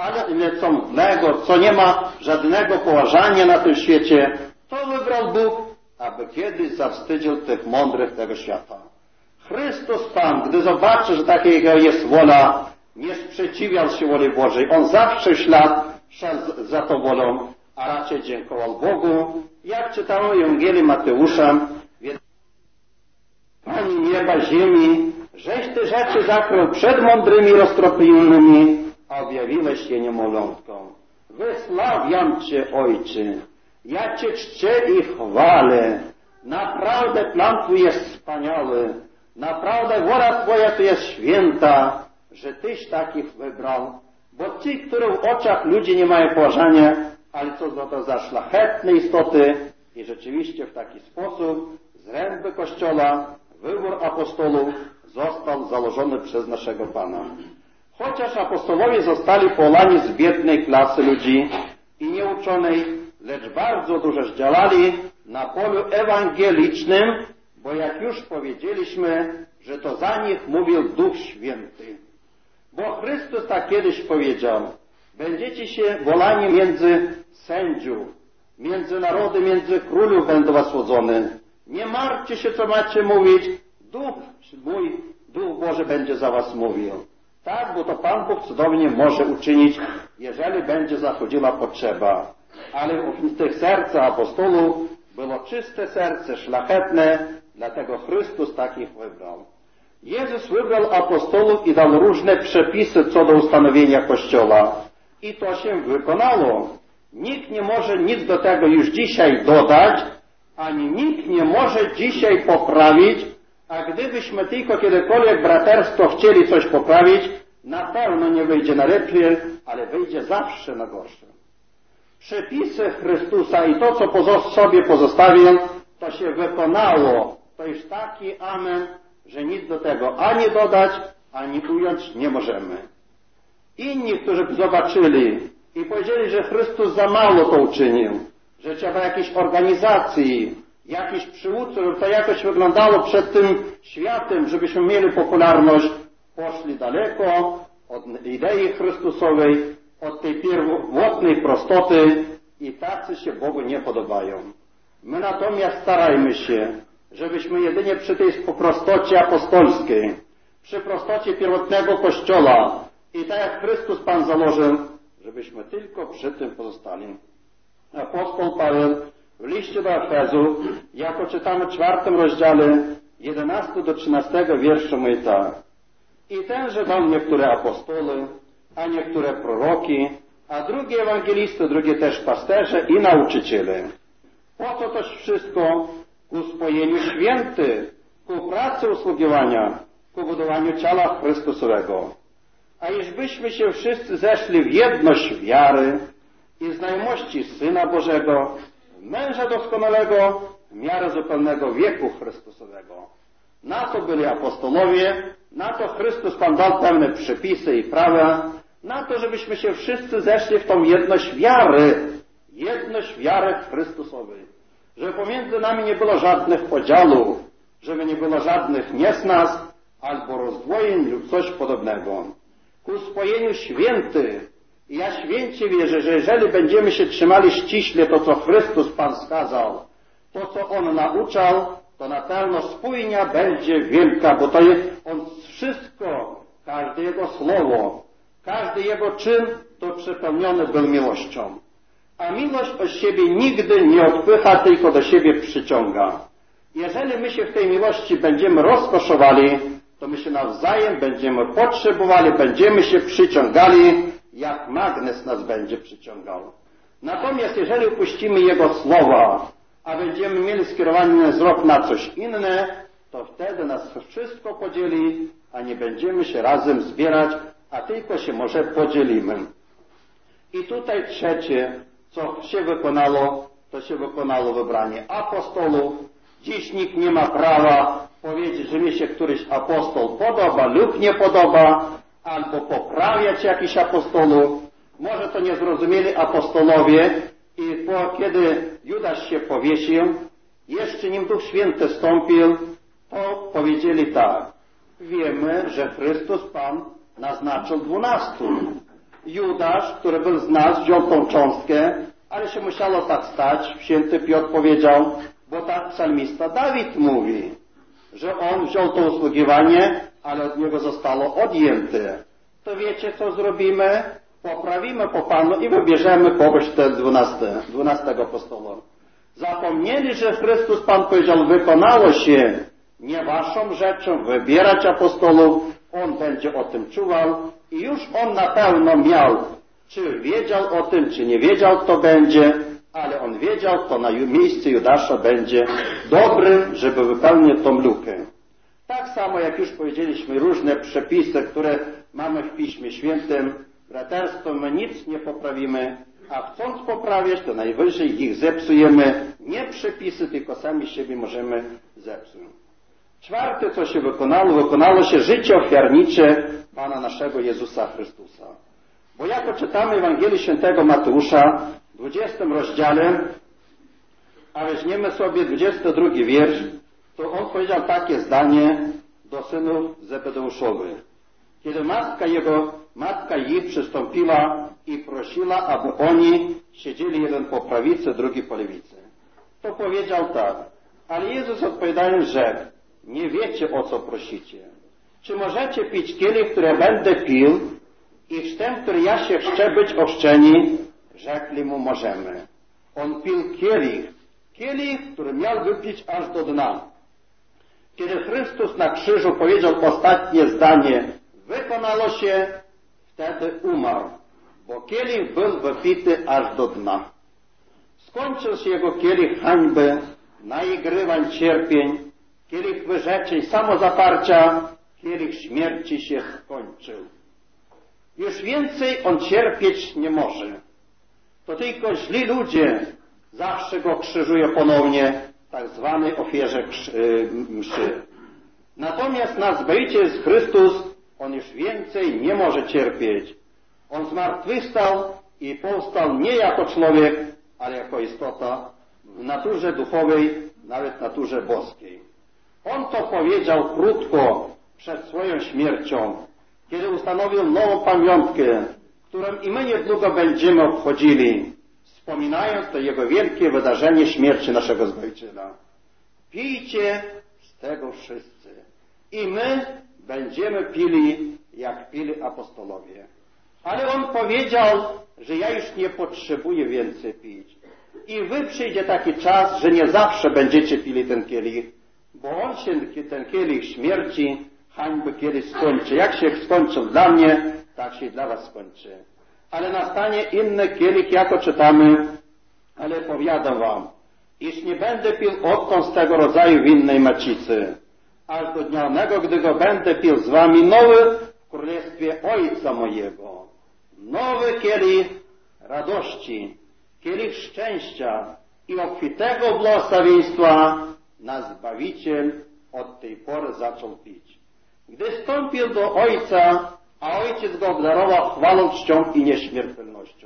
ale co mdlego, co nie ma żadnego poważania na tym świecie, to wybrał Bóg, aby kiedyś zawstydził tych mądrych tego świata. Chrystus Pan, gdy zobaczy, że takiego jest wola, nie sprzeciwiał się woli Bożej. On zawsze w ślad szedł za tą wolą, a raczej dziękował Bogu. Jak czytamy w Ewangelii Mateusza, Pani nieba, ziemi, żeś te rzeczy zakrył przed mądrymi roztropnionymi, a objawiłeś je niemowlątkom. Wysławiam Cię, Ojcze, ja Cię czczę i chwalę. Naprawdę plan Twój jest wspaniały. Naprawdę wola Twoja to jest święta, że Tyś takich wybrał. Bo ci, które w oczach ludzi nie mają poważania, ale co za to za szlachetne istoty i rzeczywiście w taki sposób z ręby Kościoła wybór apostołów został założony przez naszego Pana. Chociaż apostolowie zostali powołani z biednej klasy ludzi i nieuczonej, lecz bardzo dużo działali na polu ewangelicznym, bo jak już powiedzieliśmy, że to za nich mówił Duch Święty. Bo Chrystus tak kiedyś powiedział, będziecie się wolani między sędziów, między narody, między królów będą was słodzone. Nie martwcie się, co macie mówić, Duch mój, Duch Boży będzie za was mówił. Tak, bo to Pan Bóg cudownie może uczynić, jeżeli będzie zachodziła potrzeba. Ale w tych sercach apostolów było czyste serce, szlachetne, dlatego Chrystus takich wybrał. Jezus wybrał apostolów i dał różne przepisy co do ustanowienia Kościoła. I to się wykonało. Nikt nie może nic do tego już dzisiaj dodać, ani nikt nie może dzisiaj poprawić, a gdybyśmy tylko kiedykolwiek braterstwo chcieli coś poprawić, na pewno nie wyjdzie na lepiej, ale wyjdzie zawsze na gorsze. Przepisy Chrystusa i to, co pozo- sobie pozostawił, to się wykonało. To już taki amen, że nic do tego ani dodać, ani ująć nie możemy. Inni, którzy zobaczyli i powiedzieli, że Chrystus za mało to uczynił, że trzeba jakiejś organizacji, jakichś przywódców, żeby to jakoś wyglądało przed tym światem, żebyśmy mieli popularność, poszli daleko od idei Chrystusowej, od tej pierwotnej prostoty i tacy się Bogu nie podobają. My natomiast starajmy się, żebyśmy jedynie przy tej prostocie apostolskiej, przy prostocie pierwotnego Kościoła i tak jak Chrystus Pan założył, żebyśmy tylko przy tym pozostali. Apostoł Paweł w liście do Efezu, jako czytamy w czwartym rozdziale, jedenastego do trzynastego wierszu mówi tak. I tenże dał niektóre apostoły, a niektóre proroki, a drugie ewangelisty, drugie też pasterze i nauczyciele. Po co to wszystko? Ku spojeniu świętych, ku pracy usługiwania, ku budowaniu ciała Chrystusowego. A iżbyśmy się wszyscy zeszli w jedność wiary i znajomości Syna Bożego, męża doskonałego, w miarę zupełnego wieku Chrystusowego. Na to byli apostolowie, na to Chrystus Pan dał pewne przepisy i prawa, na to, żebyśmy się wszyscy zeszli w tą jedność wiary, jedność wiary Chrystusowej. Żeby pomiędzy nami nie było żadnych podziałów, żeby nie było żadnych niesnas albo rozdwojeń lub coś podobnego. Ku spojeniu świętych. I ja święcie wierzę, że jeżeli będziemy się trzymali ściśle to, co Chrystus Pan skazał, to, co On nauczał, to na pewno spójnia będzie wielka, bo to jest On wszystko, każde Jego słowo, każdy Jego czyn, to przepełniony był miłością. A miłość od siebie nigdy nie odpycha, tylko do siebie przyciąga. Jeżeli my się w tej miłości będziemy rozkoszowali, to my się nawzajem będziemy potrzebowali, będziemy się przyciągali, jak magnes nas będzie przyciągał. Natomiast jeżeli upuścimy Jego słowa, a będziemy mieli skierowany wzrok na coś inne, to wtedy nas wszystko podzieli, a nie będziemy się razem zbierać, a tylko się może podzielimy. I tutaj trzecie, co się wykonało, to się wykonało wybranie apostolów. Dziś nikt nie ma prawa powiedzieć, że mi się któryś apostol podoba lub nie podoba, albo poprawiać jakiś apostolów. Może to nie zrozumieli apostolowie i po, kiedy Judasz się powiesił, jeszcze nim Duch Święty stąpił, to powiedzieli tak. Wiemy, że Chrystus Pan naznaczył dwunastu, Judasz, który był z nas, wziął tą cząstkę, ale się musiało tak stać. Święty Piotr powiedział, bo tak psalmista Dawid mówi, że on wziął to usługiwanie, ale od niego zostało odjęte. To wiecie, co zrobimy? Poprawimy po Panu i wybierzemy kogoś te dwunaste, dwunastego apostoła. Zapomnieli, że Chrystus Pan powiedział, wykonało się nie waszą rzeczą wybierać apostołów, on będzie o tym czuwał i już on na pewno miał, czy wiedział o tym, czy nie wiedział, kto będzie, ale on wiedział, kto na miejscu Judasza będzie dobrym, żeby wypełnić tą lukę. Tak samo, jak już powiedzieliśmy, różne przepisy, które mamy w Piśmie Świętym, braterstwo, my nic nie poprawimy, a chcąc poprawiać, to najwyżej ich zepsujemy. Nie przepisy, tylko sami siebie możemy zepsuć. Czwarte, co się wykonało, wykonało się życie ofiarnicze Pana naszego Jezusa Chrystusa. Bo jako czytamy Ewangelii Świętego Mateusza w dwudziestym rozdziale, a weźmiemy sobie dwudziesty drugi wiersz, to on powiedział takie zdanie do synów Zebedeuszowych. Kiedy matka jego, matka ich przystąpiła i prosiła, aby oni siedzieli jeden po prawicy, drugi po lewicy. To powiedział tak, ale Jezus odpowiadając rzekł, nie wiecie, o co prosicie. Czy możecie pić kielich, który będę pił, i w tym, który ja się chrzczę być ochrzczeni? Rzekli mu, możemy. On pił kielich, kielich, który miał wypić aż do dna. Kiedy Chrystus na krzyżu powiedział ostatnie zdanie, wykonało się, wtedy umarł, bo kielich był wypity aż do dna. Skończył się jego kielich hańby, naigrywań, cierpień, kielich wyrzeczeń, samozaparcia, kielich śmierci się skończył. Już więcej on cierpieć nie może. To tylko źli ludzie zawsze go krzyżują ponownie, tak zwanej ofierze mszy. Natomiast nasz Zbawiciel Chrystus, on już więcej nie może cierpieć. On zmartwychwstał i powstał nie jako człowiek, ale jako istota w naturze duchowej, nawet naturze boskiej. On to powiedział krótko przed swoją śmiercią, kiedy ustanowił nową pamiątkę, którą i my niedługo będziemy obchodzili, wspominając to jego wielkie wydarzenie śmierci naszego Zbawiciela. Pijcie z tego wszyscy i my będziemy pili, jak pili apostolowie. Ale on powiedział, że ja już nie potrzebuję więcej pić. I wy przyjdzie taki czas, że nie zawsze będziecie pili ten kielich, bo on się, ten kielich śmierci, hańby kiedyś skończy. Jak się skończył dla mnie, tak się dla was skończy. Ale nastanie inny kielich, jako czytamy, ale powiadam wam, iż nie będę pił odtąd z tego rodzaju winnej macicy, aż do dnia onego, gdy go będę pił z wami nowy w królestwie Ojca mojego. Nowy kielich radości, kielich szczęścia i obfitego błogosławieństwa nasz Zbawiciel od tej pory zaczął pić. Gdy wstąpił do Ojca, a Ojciec go obdarował chwałą, czcią i nieśmiertelnością.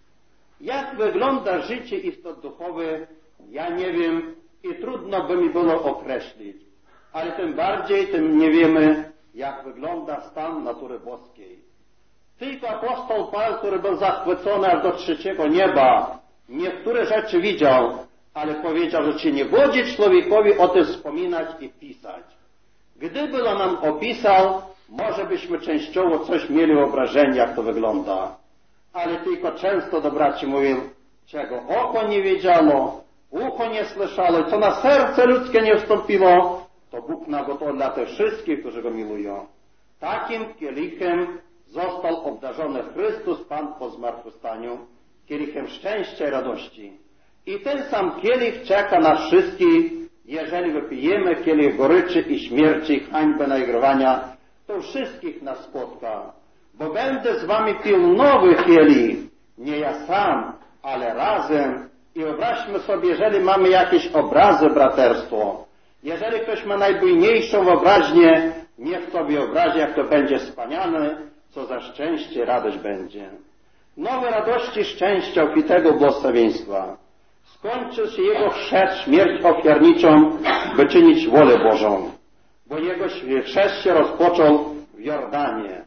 Jak wygląda życie istot duchowych, ja nie wiem i trudno by mi było określić, ale tym bardziej tym nie wiemy, jak wygląda stan natury boskiej. Tylko apostoł Paweł, który był zachwycony aż do trzeciego nieba, niektóre rzeczy widział, ale powiedział, że się nie godzi człowiekowi o tym wspominać i pisać. Gdyby on nam opisał, może byśmy częściowo coś mieli wyobrażenie, jak to wygląda. Ale tylko często do braci mówił, czego oko nie wiedziało, ucho nie słyszało, co na serce ludzkie nie wstąpiło, to Bóg nagotował dla tych wszystkich, którzy go milują. Takim kielichem został obdarzony Chrystus Pan po zmartwychwstaniu, kielichem szczęścia i radości. I ten sam kielich czeka nas wszystkich, jeżeli wypijemy kielich goryczy i śmierci, hańby, naigrywania, to wszystkich nas spotka. Bo będę z wami pił nowy kielich, nie ja sam, ale razem. I wyobraźmy sobie, jeżeli mamy jakieś obrazy, braterstwo, jeżeli ktoś ma najbujniejszą wyobraźnię, niech sobie wyobrazi, jak to będzie wspaniale, co za szczęście, radość będzie. Nowe radości, szczęścia, obfitego błogosławieństwa. Skończy się jego chrzest, śmierć ofiarniczą, by czynić wolę Bożą. Bo jego chrzest się rozpoczął w Jordanie.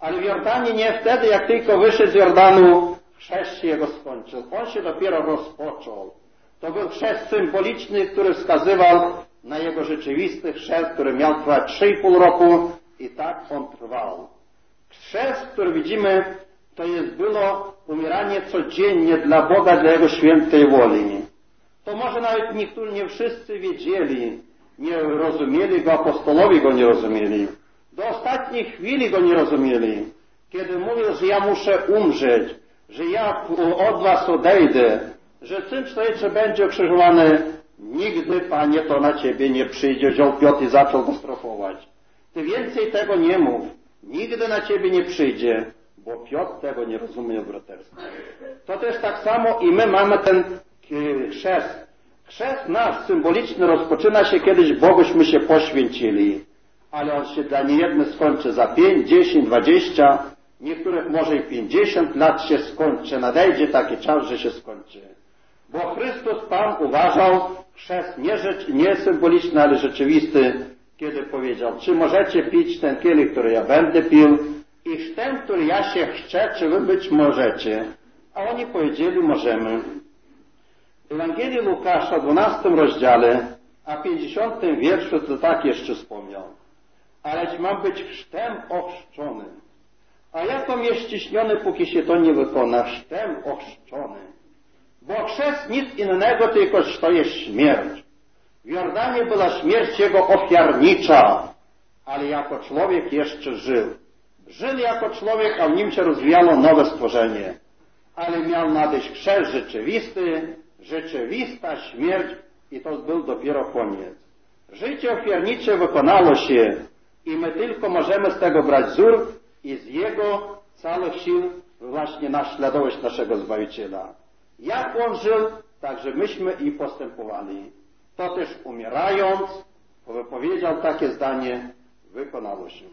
Ale w Jordanie nie wtedy, jak tylko wyszedł z Jordanu, chrzest się jego skończył. On się dopiero rozpoczął. To był chrzest symboliczny, który wskazywał na jego rzeczywisty chrzest, który miał trwać trzy i pół roku i tak on trwał. Chrzest, który widzimy, to jest było umieranie codziennie dla Boga, dla Jego świętej woli. To może nawet niektórzy, nie wszyscy wiedzieli, nie rozumieli go, apostolowie go nie rozumieli. Do ostatniej chwili go nie rozumieli. Kiedy mówił, że ja muszę umrzeć, że ja od was odejdę, że Syn Człowieczy będzie ukrzyżowany, nigdy, Panie, to na Ciebie nie przyjdzie. Wziął Piotr i zaczął go strofować. Ty więcej tego nie mów. Nigdy na Ciebie nie przyjdzie, bo Piotr tego nie rozumie, braterstwa. To też tak samo i my mamy ten chrzest. Chrzest nasz symboliczny rozpoczyna się kiedyś, Boguśmy się poświęcili. Ale on się dla niejednych skończy za pięć, dziesięć, dwadzieścia, niektórych może i pięćdziesiąt lat się skończy. Nadejdzie taki czas, że się skończy. Bo Chrystus Pan uważał chrzest nie, rzecz, nie symboliczny, ale rzeczywisty, kiedy powiedział, czy możecie pić ten kielich, który ja będę pił, i ten, który ja się chrzczę, czy wy być możecie? A oni powiedzieli, możemy. W Ewangelii Łukasza, dwunastym rozdziale, a pięćdziesiątym wierszu, to tak jeszcze wspomniał. Aleś mam być chrztem ochrzczony. A jak on jest ściśniony, póki się to nie wykona? Chrztem ochrzczony. Bo chrzest nic innego, tylko że to jest śmierć. W Jordanie była śmierć jego ofiarnicza, ale jako człowiek jeszcze żył. Żył jako człowiek, a w nim się rozwijało nowe stworzenie. Ale miał nadejść chrzest rzeczywisty, rzeczywista śmierć i to był dopiero koniec. Życie ofiarnicze wykonało się i my tylko możemy z tego brać wzór i z jego całych sił właśnie naśladować naszego Zbawiciela. Jak on żył, także myśmy i postępowali. To też umierając, powiedział takie zdanie, wykonało się.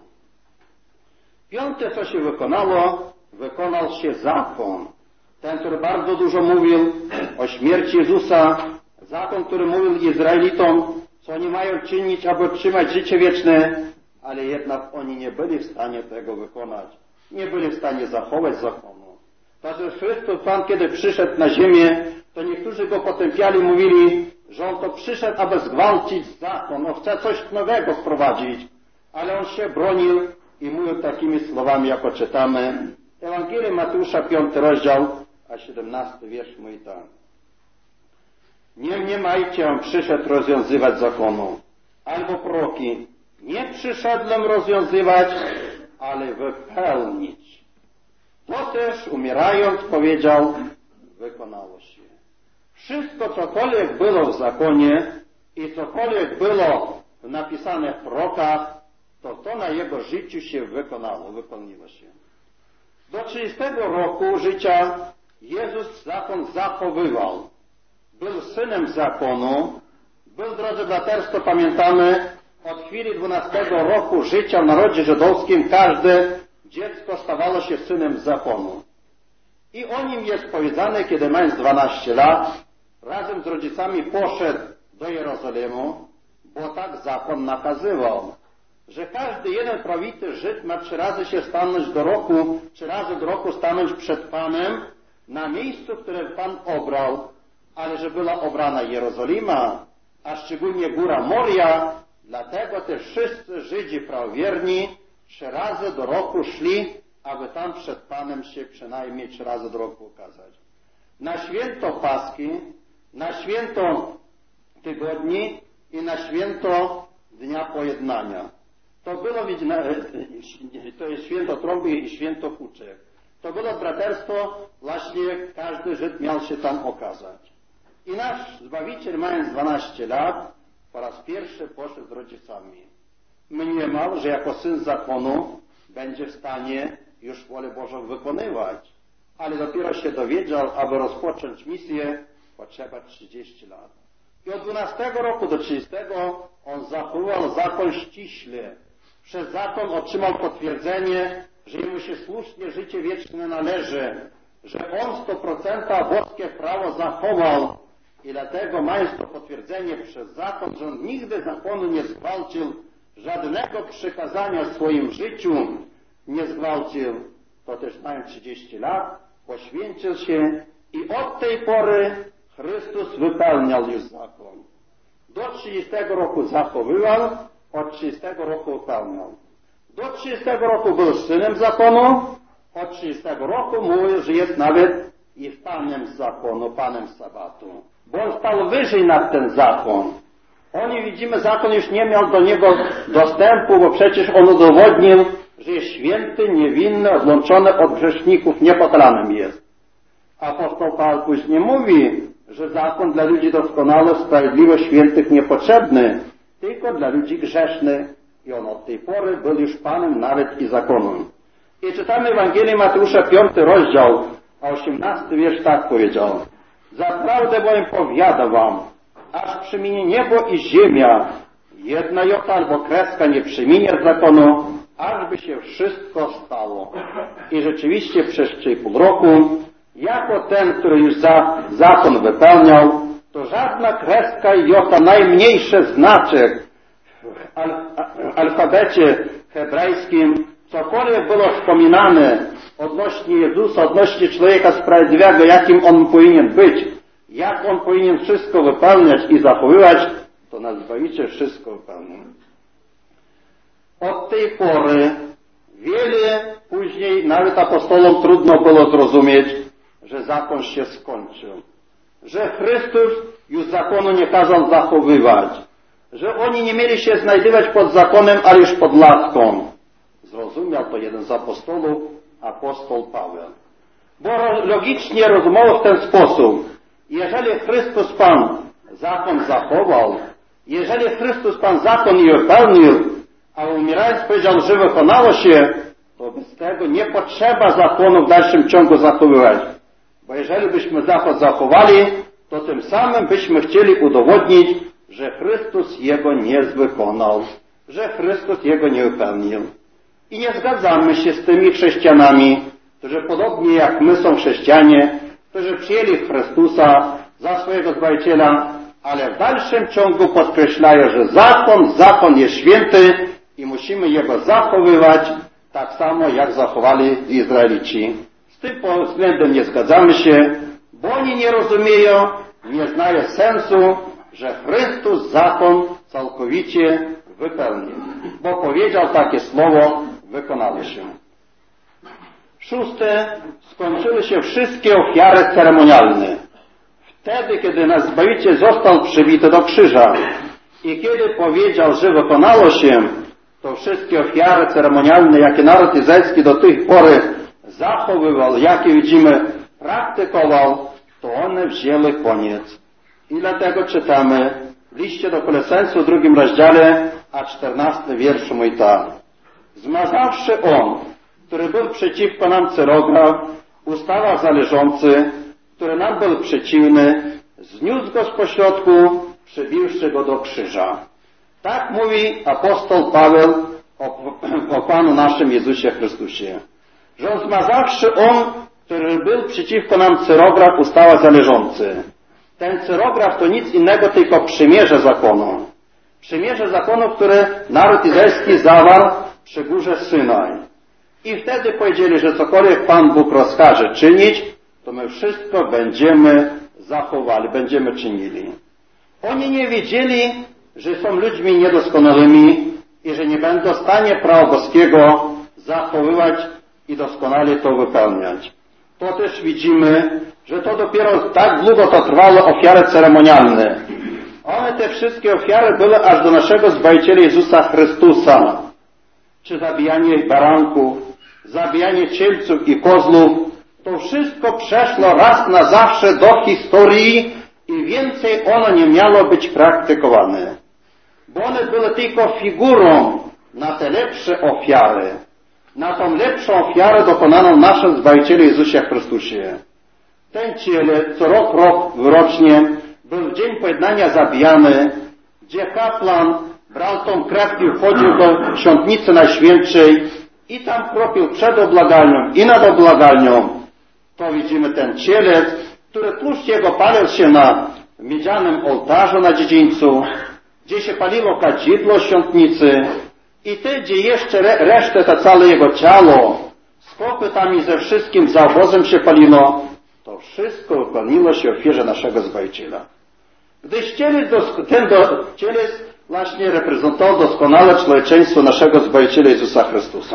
Piąte, co się wykonało, wykonał się zakon. Ten, który bardzo dużo mówił o śmierci Jezusa, zakon, który mówił Izraelitom, co oni mają czynić, aby otrzymać życie wieczne, ale jednak oni nie byli w stanie tego wykonać. Nie byli w stanie zachować zakonu. Także Chrystus Pan, kiedy przyszedł na ziemię, to niektórzy go potępiali, mówili, że on to przyszedł, aby zgwałcić zakon, on chce coś nowego wprowadzić, ale on się bronił i mówił takimi słowami, jako czytamy. Ewangelia Mateusza, piąty rozdział, a siedemnasty wiersz mówi tak. Nie mniemajcie, on przyszedł rozwiązywać zakonu, albo proroki. Nie przyszedłem rozwiązywać, ale wypełnić. To też, umierając, powiedział, wykonało się. Wszystko, cokolwiek było w zakonie i cokolwiek było napisane w prorokach, to to na jego życiu się wykonało, wypełniło się. Do trzydziestego roku życia Jezus zakon zachowywał. Był synem zakonu, był, drodzy braterstwo, pamiętamy, od chwili dwunastego roku życia w narodzie żydowskim każde dziecko stawało się synem zakonu. I o nim jest powiedziane, kiedy mając dwanaście lat, razem z rodzicami poszedł do Jerozolimu, bo tak zakon nakazywał, że każdy jeden prawity Żyd ma trzy razy się stanąć do roku, trzy razy do roku stanąć przed Panem na miejscu, które Pan obrał, ale że była obrana Jerozolima, a szczególnie góra Moria, dlatego też wszyscy Żydzi prawowierni trzy razy do roku szli, aby tam przed Panem się przynajmniej trzy razy do roku okazać. Na święto Paski, na święto Tygodni i na święto Dnia Pojednania. To było, to jest święto Trąby i święto Kuczek. To było braterstwo, właśnie każdy Żyd miał się tam okazać. I nasz Zbawiciel, mając dwanaście lat, po raz pierwszy poszedł z rodzicami. Mniemał, że jako syn zakonu będzie w stanie już wolę Bożą wykonywać. Ale dopiero się dowiedział, aby rozpocząć misję, potrzeba trzydzieści lat. I od dwunastego roku do trzydziestego on zachował zakon ściśle. Przez zakon otrzymał potwierdzenie, że jemu się słusznie życie wieczne należy, że on sto procent boskie prawo zachował i dlatego, mając to potwierdzenie przez zakon, że on nigdy zakonu nie zgwałcił, żadnego przykazania w swoim życiu nie zgwałcił, to też mając trzydzieści lat, poświęcił się i od tej pory Chrystus wypełniał już zakon. Do trzydziestego roku zachowywał, od trzydziestego roku wypełniał. Do trzydziestego roku był synem zakonu, od trzydziestego roku mówił, że jest nawet i panem zakonu, panem sabatu. Bo on stał wyżej nad ten zakon. Oni, widzimy, zakon już nie miał do niego dostępu, bo przecież on udowodnił, że jest święty, niewinny, odłączony od grzeszników, niepokalanym jest. Apostoł Paweł później mówi, że zakon dla ludzi doskonałych, sprawiedliwych, świętych niepotrzebny, tylko dla ludzi grzesznych. I on od tej pory był już panem nawet i zakonem. I czytamy Ewangelię Mateusza, piąty rozdział, a osiemnasty wiersz tak powiedział. Zaprawdę bowiem powiadam wam, aż przeminie niebo i ziemia, jedna jota albo kreska nie przeminie z zakonu, ażby się wszystko stało. I rzeczywiście przez trzy i pół roku, jako ten, który już za, zakon wypełniał, to żadna kreska i jota, najmniejszy znaczek w al, alfabecie hebrajskim, cokolwiek było wspominane odnośnie Jezusa, odnośnie człowieka sprawiedliwego, jakim on powinien być, jak on powinien wszystko wypełniać i zachowywać, to nasz Zbawiciel wszystko wypełnił. Od tej pory wiele później nawet apostolom trudno było zrozumieć, że zakon się skończył, że Chrystus już zakonu nie kazał zachowywać, że oni nie mieli się znajdować pod zakonem, ale już pod łaską. Zrozumiał to jeden z apostolów, apostoł Paweł. Bo logicznie rozumował w ten sposób. Jeżeli Chrystus Pan zakon zachował, jeżeli Chrystus Pan zakon i wypełnił, a umierając powiedział, że wykonało się, to bez tego nie potrzeba zakonu w dalszym ciągu zachowywać. Bo jeżeli byśmy zakon zachowali, to tym samym byśmy chcieli udowodnić, że Chrystus jego nie wykonał, że Chrystus jego nie wypełnił. I nie zgadzamy się z tymi chrześcijanami, którzy podobnie jak my są chrześcijanie, którzy przyjęli Chrystusa za swojego Zbawiciela, ale w dalszym ciągu podkreślają, że zakon, zakon jest święty i musimy jego zachowywać tak samo, jak zachowali Izraelici. Z tym względem nie zgadzamy się, bo oni nie rozumieją, nie znają sensu, że Chrystus zakon całkowicie wypełnił. Bo powiedział takie słowo, wykonało się. Szóste, skończyły się wszystkie ofiary ceremonialne. Wtedy, kiedy nasz Zbawiciel został przybity do krzyża i kiedy powiedział, że wykonało się, to wszystkie ofiary ceremonialne, jakie naród izraelski do tej pory zachowywał, jakie widzimy, praktykował, to one wzięły koniec. I dlatego czytamy w liście do Koloseńców w drugim rozdziale, a czternasty wiersz mój tak. Zmazawszy on, który był przeciwko nam cyrograf, ustawa zależący, który nam był przeciwny, zniósł go z pośrodku, przybiwszy go do krzyża. Tak mówi apostoł Paweł o, o Panu naszym Jezusie Chrystusie. Że on zmazawszy on, który był przeciwko nam cyrograf, ustawa zależący. Ten cyrograf to nic innego, tylko przymierze zakonu. Przymierze zakonu, które naród izraelski zawarł przy górze Synaj. I wtedy powiedzieli, że cokolwiek Pan Bóg rozkaże czynić, to my wszystko będziemy zachowali, będziemy czynili. Oni nie wiedzieli, że są ludźmi niedoskonałymi i że nie będą w stanie prawa boskiego zachowywać i doskonale to wypełniać. To też widzimy, że to dopiero tak długo to trwało ofiary ceremonialne. One, te wszystkie ofiary były aż do naszego Zbawiciela Jezusa Chrystusa. Czy zabijanie baranków, zabijanie cielców i kozłów, to wszystko przeszło raz na zawsze do historii i więcej ono nie miało być praktykowane. Bo one były tylko figurą na te lepsze ofiary, na tą lepszą ofiarę dokonaną naszym Zbawicielu Jezusie Chrystusie. Ten ciele co rok, rok rocznie był w dzień pojednania zabijany, gdzie kaplan brał tą krew i wchodził do świątnicy najświętszej i tam kropił przed oblagalnią i nad oblagalnią. To widzimy ten cielec, który tłuszcz jego palił się na miedzianym ołtarzu na dziedzińcu, gdzie się paliło kadzidło świątnicy, I te, gdzie jeszcze re, resztę, to całe jego ciało, z kopytami ze wszystkim za obozem się paliło, to wszystko wypełniło się ofierze naszego Zbawiciela. Gdyż cielec, ten do, cielec właśnie reprezentował doskonale człowieczeństwo naszego Zbawiciela Jezusa Chrystusa.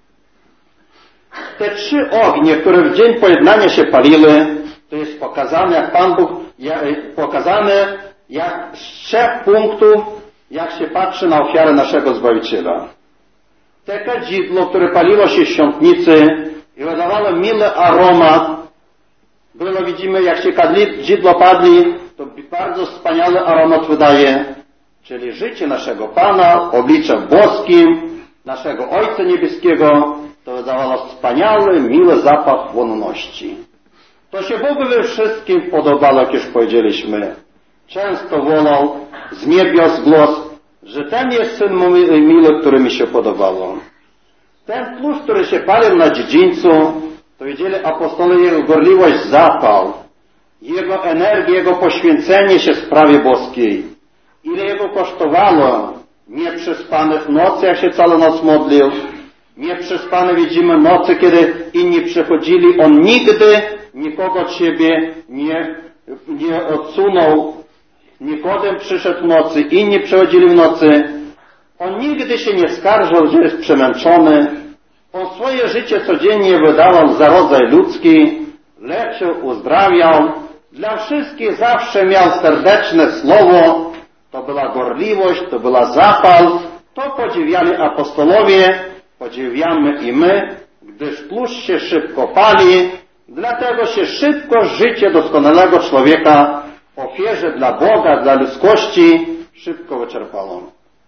Te trzy ognie, które w dzień pojednania się paliły, to jest pokazane, jak Pan Bóg, jak, pokazane jak z trzech punktów, jak się patrzy na ofiarę naszego Zbawiciela. Te kadzidło, które paliło się w świątnicy i wydawało miły aromat, było, widzimy, jak się kadzidło padli, to bardzo wspaniały aromat wydaje, czyli życie naszego Pana, obliczem boskim, naszego Ojca Niebieskiego, to wydawało wspaniały, miły zapach wonności. To się Bogu we wszystkim podobało, jak już powiedzieliśmy. Często wolał z niebios głos, że ten jest Syn mój miły, który mi się podobało. Ten tłuszcz, który się palił na dziedzińcu, to widzieli apostołowie jego gorliwość, zapał, jego energię, jego poświęcenie się sprawie boskiej. Ile jego kosztowało nieprzespanych nocy, jak się całą noc modlił, nieprzespane widzimy nocy, kiedy inni przychodzili, on nigdy nikogo od siebie nie, nie odsunął. Nikodem przyszedł w nocy, inni przychodzili w nocy. On nigdy się nie skarżył, że jest przemęczony. On swoje życie codziennie wydawał za rodzaj ludzki, leczył, uzdrawiał. Dla wszystkich zawsze miał serdeczne słowo. To była gorliwość, to była zapal. To podziwiali apostolowie, podziwiamy i my, gdyż tłuszcz się szybko pali, dlatego się szybko życie doskonałego człowieka w ofierze dla Boga, dla ludzkości szybko wyczerpało.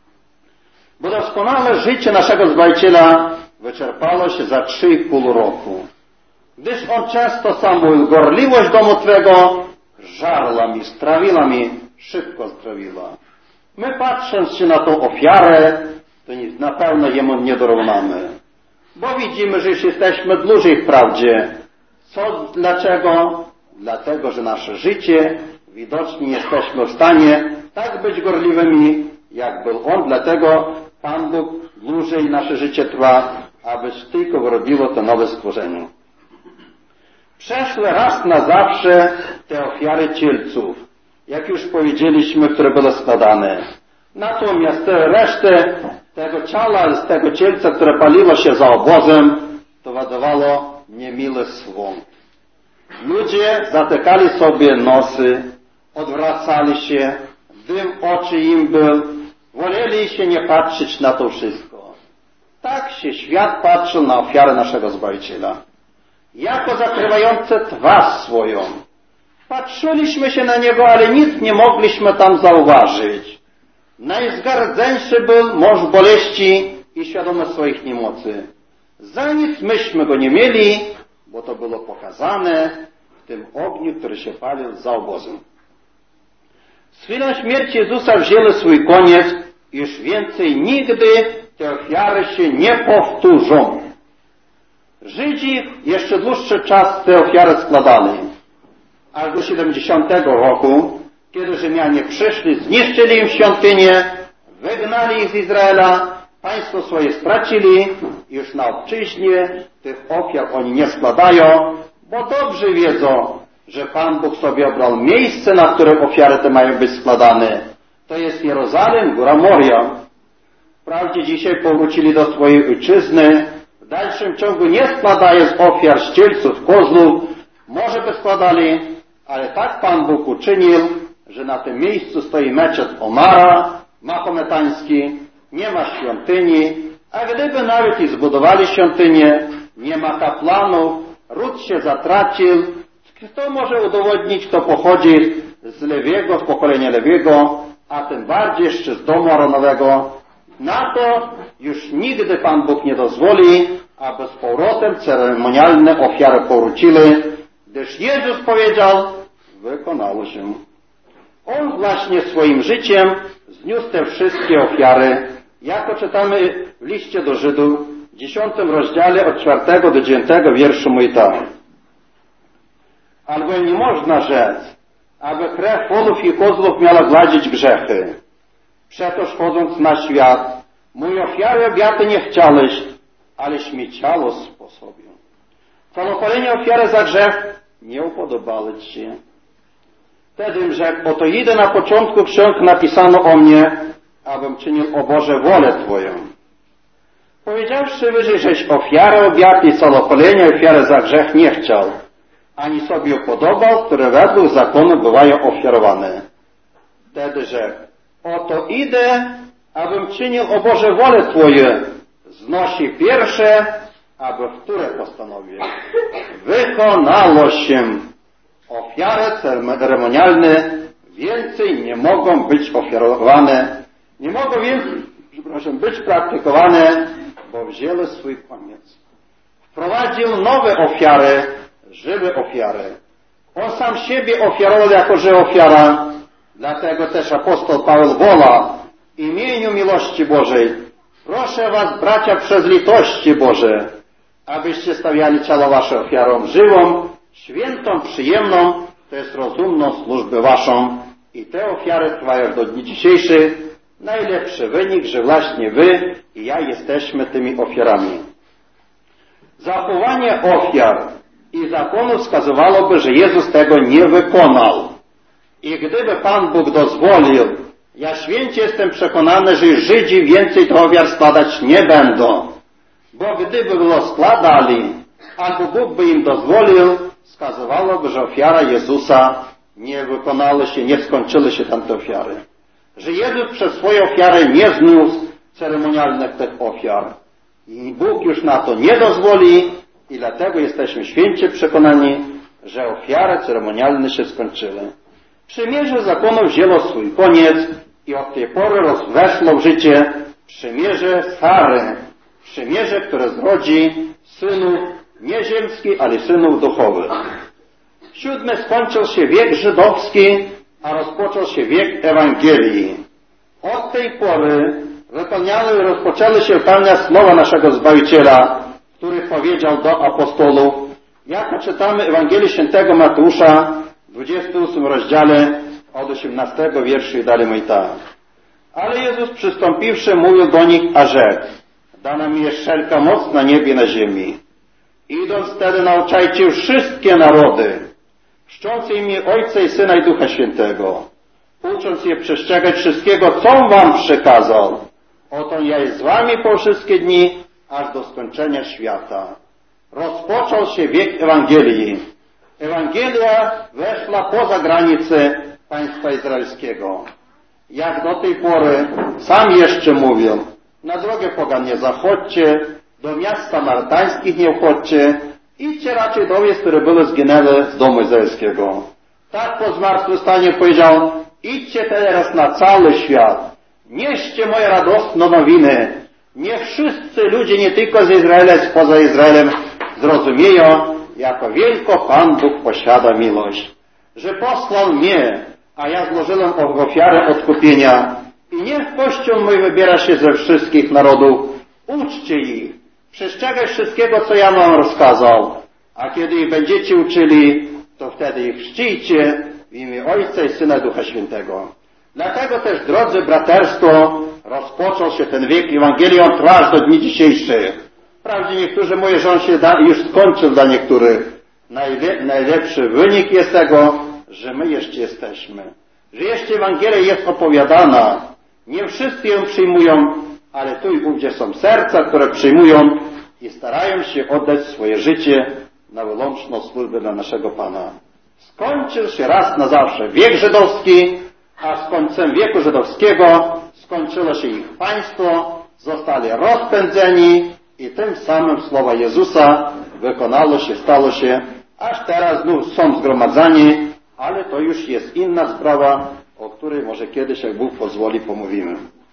Bo doskonałe życie naszego Zbawiciela wyczerpało się za trzy i pół roku. Gdyż on często sam mówił, gorliwość domu Twego żarła mi, strawiła mi, szybko strawiła. My patrząc się na tą ofiarę, to na pewno jemu nie dorównamy. Bo widzimy, że już jesteśmy dłużej w prawdzie. Co, dlaczego? Dlatego, że nasze życie widocznie jesteśmy w stanie tak być gorliwymi, jak był on. Dlatego Pan Bóg dłużej nasze życie trwa, aby tylko wyrobiło to nowe stworzenie. Przeszły raz na zawsze te ofiary cielców, jak już powiedzieliśmy, które były składane. Natomiast tę resztę tego ciała, z tego cielca, które paliło się za obozem, to wydawało niemiły swąd. Ludzie zatykali sobie nosy, odwracali się, dym oczy im był, woleli się nie patrzeć na to wszystko. Tak się świat patrzył na ofiarę naszego Zbawiciela. Jako zakrywające twarz swoją. Patrzyliśmy się na Niego, ale nic nie mogliśmy tam zauważyć. Najzgardzeńszy był mąż boleści i świadomy swoich niemocy. Za nic myśmy go nie mieli, bo to było pokazane w tym ogniu, który się palił za obozem. Z chwilą śmierci Jezusa wzięły swój koniec, już więcej nigdy te ofiary się nie powtórzą. Żydzi jeszcze dłuższy czas te ofiary składali, aż do siedemdziesiątego roku, kiedy Rzymianie przyszli, zniszczyli im świątynię, wygnali ich z Izraela, państwo swoje stracili, już na obczyźnie tych ofiar oni nie składają, bo dobrze wiedzą, że Pan Bóg sobie obrał miejsce, na którym ofiary te mają być składane. To jest Jerozolem, góra Moria. Wprawdzie dzisiaj powrócili do swojej ojczyzny, w dalszym ciągu nie składają z ofiar ścielców, kozłów, może by składali, ale tak Pan Bóg uczynił, że na tym miejscu stoi meczet Omara, mahometański, nie ma świątyni, a gdyby nawet i zbudowali świątynię, nie ma kaplanów, ród się zatracił. Kto może udowodnić, kto pochodzi z Lewiego, z pokolenia Lewiego, a tym bardziej jeszcze z domu Aronowego? Na to już nigdy Pan Bóg nie dozwoli, aby z powrotem ceremonialne ofiary powróciły, gdyż Jezus powiedział, wykonało się. On właśnie swoim życiem zniósł te wszystkie ofiary, jako czytamy w liście do Żydów, w dziesiątym rozdziale od czwartego do dziewiątego wierszu mówi tak. Albowiem nie można rzec, aby krew wolów i kozłów miała gładzić grzechy. Przetoż chodząc na świat, Mój ofiary obiaty nie chciałeś, aleś mi ciało sposobił. Całopalenie ofiary za grzech nie upodobało Ci. Wtedy rzekł, oto idę, na początku ksiąg napisano o mnie, abym czynił, o Boże, wolę Twoją. Powiedziawszy wyżej, żeś ofiarę obiaty i całopalenie ofiary za grzech nie chciał, ani sobie upodobał, które według zakonu bywają ofiarowane. Wtedy rzekł, oto idę, abym czynił, o Boże, wolę Twoje, znosi pierwsze, aby które postanowię. Wykonało się. Ofiary ceremonialne więcej nie mogą być ofiarowane, nie mogą więcej, przepraszam, być praktykowane, bo wzięły swój koniec. Wprowadził nowe ofiary, żywe ofiary. On sam siebie ofiarował jako żywa ofiara, dlatego też apostoł Paweł woła w imieniu miłości Bożej: proszę was, bracia, przez litości Boże, abyście stawiali ciało wasze ofiarą żywą, świętą, przyjemną, to jest rozumną służbę waszą. I te ofiary trwają do dni dzisiejszych. Najlepszy wynik, że właśnie wy i ja jesteśmy tymi ofiarami. Zachowanie ofiar i zakonu wskazywałoby, że Jezus tego nie wykonał. I gdyby Pan Bóg dozwolił, ja święcie jestem przekonany, że Żydzi więcej tych ofiar składać nie będą. Bo gdyby było składali, albo Bóg by im dozwolił, wskazywałoby, że ofiara Jezusa nie wykonała się, nie skończyły się tamte ofiary. Że Jezus przez swoje ofiary nie zniósł ceremonialnych tych ofiar. I Bóg już na to nie dozwoli i dlatego jesteśmy święcie przekonani, że ofiary ceremonialne się skończyły. Przymierze zakonu wzięło swój koniec i od tej pory weszło w życie przymierze Sary. Przymierze, które zrodzi synów nie ziemskich, ale synów duchowych. Siódmy skończył się wiek żydowski, a rozpoczął się wiek Ewangelii. Od tej pory wypełniały i rozpoczęły się wypełniać słowa naszego Zbawiciela, który powiedział do apostołów, jak czytamy Ewangelii Świętego Mateusza w dwudziestym ósmym rozdziale od osiemnastego wierszu i dalej mówi tak. Ale Jezus przystąpiwszy mówił do nich, a rzekł, dana mi jest wszelka moc na niebie i na ziemi. Idąc wtedy nauczajcie wszystkie narody, chrzcząc imię Ojca i Syna i Ducha Świętego, ucząc je przestrzegać wszystkiego, co wam przekazał. Oto ja jest z wami po wszystkie dni, aż do skończenia świata. Rozpoczął się wiek Ewangelii. Ewangelia weszła poza granice państwa izraelskiego. Jak do tej pory, sam jeszcze mówił, na drogę pogan nie zachodźcie, do miast samarytańskich nie wchodźcie, idźcie raczej do miast, które były zginęły z domu izraelskiego. Tak po zmartwychwstaniu powiedział, idźcie teraz na cały świat, nieście moje radosne nowiny. Niech wszyscy ludzie, nie tylko z Izraela, spoza Izraelem, zrozumieją, jako wielko Pan Bóg posiada miłość, że posłał mnie, a ja złożyłem ofiarę odkupienia. I niech Kościół mój wybiera się ze wszystkich narodów, uczcie ich, przestrzegaj wszystkiego, co ja wam rozkazał, a kiedy ich będziecie uczyli, to wtedy ich chrzcijcie w imię Ojca i Syna i Ducha Świętego. Dlatego też, drodzy braterstwo, rozpoczął się ten wiek Ewangelii, on trwa aż do dni dzisiejszych. Wprawdzie niektórzy mówią, że on się da, już skończył dla niektórych. Najle, najlepszy wynik jest tego, że my jeszcze jesteśmy. Że jeszcze Ewangelia jest opowiadana. Nie wszyscy ją przyjmują, ale tu i ówdzie są serca, które przyjmują i starają się oddać swoje życie na wyłączną służbę dla naszego Pana. Skończył się raz na zawsze wiek żydowski, a z końcem wieku żydowskiego skończyło się ich państwo, zostali rozpędzeni i tym samym słowa Jezusa wykonało się, stało się, aż teraz znów są zgromadzani, ale to już jest inna sprawa, o której może kiedyś, jak Bóg pozwoli, pomówimy.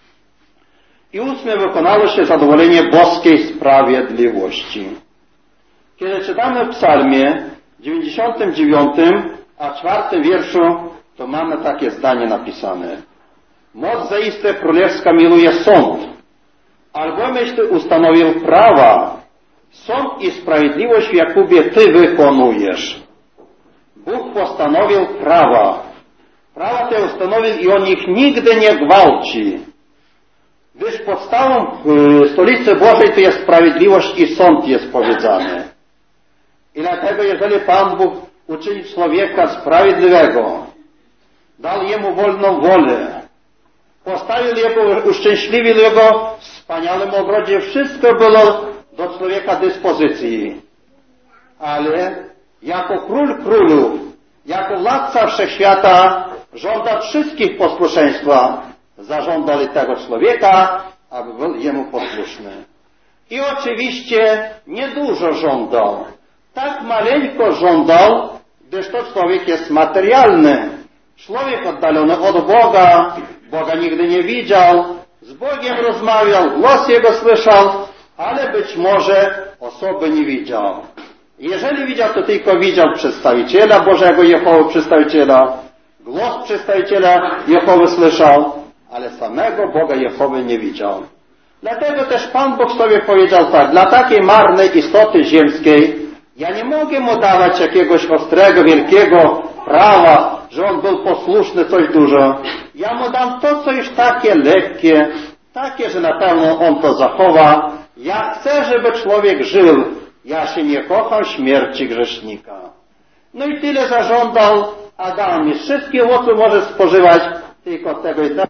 I ósme, wykonało się zadowolenie boskiej sprawiedliwości. Kiedy czytamy w psalmie dziewięćdziesiątym dziewiątym, a czwartym wierszu, to mamy takie zdanie napisane. Moc zaiste królewska miluje sąd, albowieś Ty ustanowił prawa, sąd i sprawiedliwość w Jakubie Ty wykonujesz. Bóg postanowił prawa. Prawa te ustanowił i on ich nigdy nie gwałci. Gdyż podstawą stolicy Bożej to jest sprawiedliwość i sąd jest powiedziany. I dlatego jeżeli Pan Bóg uczyni człowieka sprawiedliwego, dał jemu wolną wolę, postawił jego, uszczęśliwił jego w wspaniałym ogrodzie, wszystko było do człowieka dyspozycji. Ale jako król królów, jako władca wszechświata żąda wszystkich posłuszeństwa. Zażądali tego człowieka, aby był jemu posłuszny. I oczywiście niedużo żądał. Tak maleńko żądał, gdyż to człowiek jest materialny. Człowiek oddalony od Boga, Boga nigdy nie widział, z Bogiem rozmawiał, głos Jego słyszał, ale być może osoby nie widział. Jeżeli widział, to tylko widział przedstawiciela Bożego Jehowy, przedstawiciela, głos przedstawiciela Jehowy słyszał, ale samego Boga Jehowy nie widział. Dlatego też Pan Bóg sobie powiedział tak, dla takiej marnej istoty ziemskiej ja nie mogę mu dawać jakiegoś ostrego, wielkiego prawa, że on był posłuszny coś dużo. Ja mu dam to, co już takie lekkie, takie, że na pewno on to zachowa. Ja chcę, żeby człowiek żył. Ja się nie kocham śmierci grzesznika. No i tyle zażądał Adam. I wszystkie owoce może spożywać, tylko tego jednego.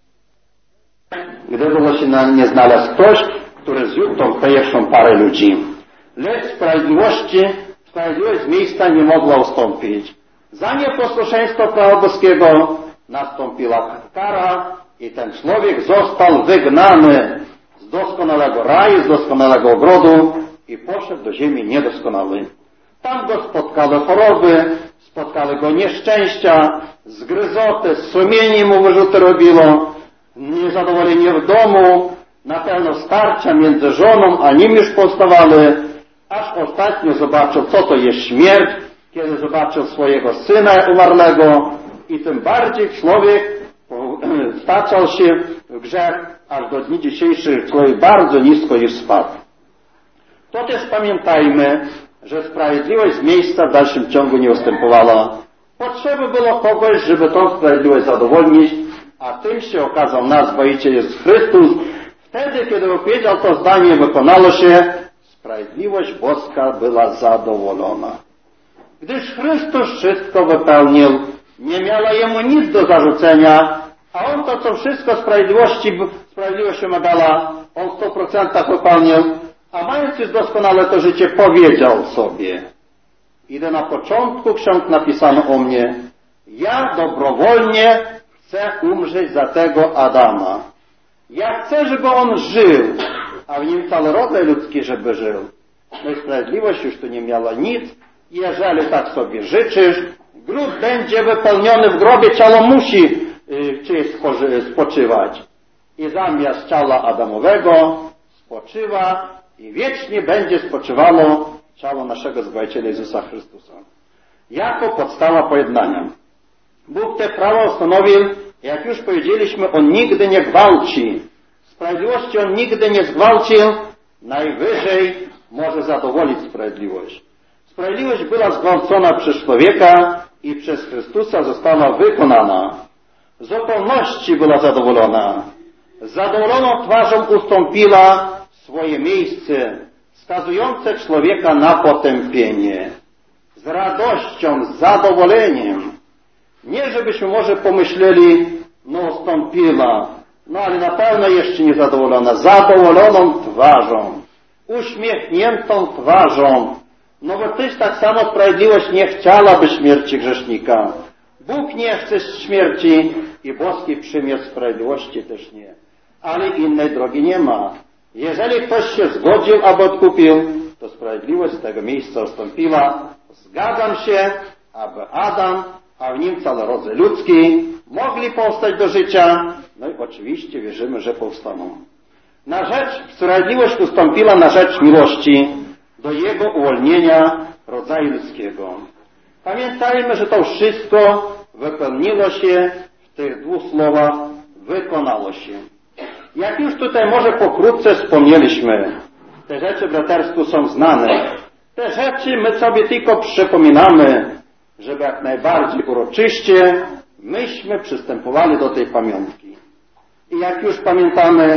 Gdyby właśnie nie znalazł ktoś, który zjadł tą pierwszą parę ludzi. Lecz sprawiedliwości, sprawiedliwość z miejsca nie mogła ustąpić. Za nieposłuszeństwo prawa boskiego nastąpiła kara i ten człowiek został wygnany z doskonałego raju, z doskonałego ogrodu i poszedł do ziemi niedoskonałej. Tam go spotkały choroby, spotkały go nieszczęścia, zgryzoty, sumienie mu wyrzuty robiło, niezadowolenie w domu, na pewno starcia między żoną a nim już powstawały, aż ostatnio zobaczył, co to jest śmierć, kiedy zobaczył swojego syna umarłego i tym bardziej człowiek staczał się w grzech, aż do dni dzisiejszych człowiek bardzo nisko już spadł. To też pamiętajmy, że sprawiedliwość z miejsca w dalszym ciągu nie ustępowała. Potrzeba było kogoś, żeby tą sprawiedliwość zadowolnić, a tym się okazał nas Zbawiciel Jezus Chrystus. Wtedy, kiedy powiedział to zdanie, wykonało się, sprawiedliwość boska była zadowolona. Gdyż Chrystus wszystko wypełnił, nie miała jemu nic do zarzucenia, a on to, co wszystko sprawiedliwości, sprawiedliwość wymagała, on w stu procentach wypełnił, a mając już doskonale to życie, powiedział sobie, ile na początku ksiąg napisano o mnie, ja dobrowolnie chcę umrzeć za tego Adama. Ja chcę, żeby on żył, a w nim cały rodzaj ludzki, żeby żył. No i sprawiedliwość już tu nie miała nic. Jeżeli tak sobie życzysz, grób będzie wypełniony w grobie, ciało musi yy, czyjeś spoczywać. I zamiast ciała Adamowego spoczywa i wiecznie będzie spoczywało ciało naszego Zbawiciela Jezusa Chrystusa. Jako podstawa pojednania. Bóg te prawa ustanowił, jak już powiedzieliśmy, On nigdy nie gwałci. Sprawiedliwości On nigdy nie zgwałcił, najwyżej może zadowolić sprawiedliwość. Sprawiedliwość była zgwałcona przez człowieka i przez Chrystusa została wykonana. Z okolności była zadowolona. Z zadowoloną twarzą ustąpiła swoje miejsce, wskazujące człowieka na potępienie. Z radością, z zadowoleniem. Nie żebyśmy może pomyśleli, no ustąpiła, no ale na pewno jeszcze nie zadowolona. Zadowoloną twarzą, uśmiechniętą twarzą. No bo też tak samo sprawiedliwość nie chciałaby śmierci grzesznika. Bóg nie chce śmierci i boski przymiot sprawiedliwości też nie. Ale innej drogi nie ma. Jeżeli ktoś się zgodził, aby odkupił, to sprawiedliwość z tego miejsca ustąpiła. Zgadzam się, aby Adam, a w nim cały rodzaj ludzki, mogli powstać do życia. No i oczywiście wierzymy, że powstaną. Na rzecz, sprawiedliwość ustąpiła na rzecz miłości do jego uwolnienia rodzaju ludzkiego. Pamiętajmy, że to wszystko wypełniło się w tych dwóch słowach, wykonało się. Jak już tutaj może pokrótce wspomnieliśmy, te rzeczy bratersku są znane. Te rzeczy my sobie tylko przypominamy, żeby jak najbardziej uroczyście myśmy przystępowali do tej pamiątki. I jak już pamiętamy,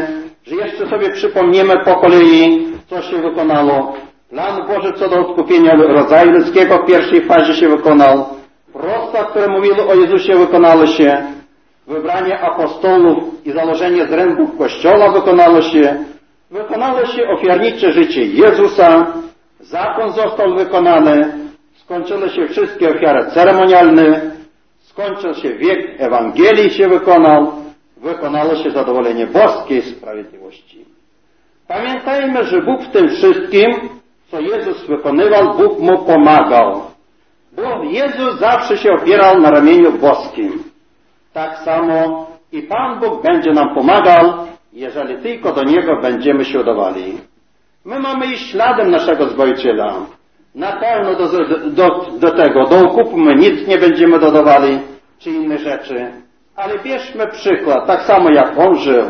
że jeszcze sobie przypomnimy po kolei, co się wykonało. Plan Boży co do odkupienia rodzaju ludzkiego w pierwszej fazie się wykonał. Proroctwa, które mówiły o Jezusie, wykonało się. Wybranie apostołów i założenie zrębów Kościoła wykonało się. Wykonało się ofiarnicze życie Jezusa. Zakon został wykonany. Skończyły się wszystkie ofiary ceremonialne. Skończył się wiek Ewangelii się wykonał. Wykonało się zadowolenie boskiej sprawiedliwości. Pamiętajmy, że Bóg w tym wszystkim, co Jezus wykonywał, Bóg mu pomagał. Bo Jezus zawsze się opierał na ramieniu boskim. Tak samo i Pan Bóg będzie nam pomagał, jeżeli tylko do Niego będziemy się udawali. My mamy iść śladem naszego Zbawiciela. Na pewno do, do, do tego, do okupu my nic nie będziemy dodawali, czy inne rzeczy. Ale bierzmy przykład, tak samo jak On żył,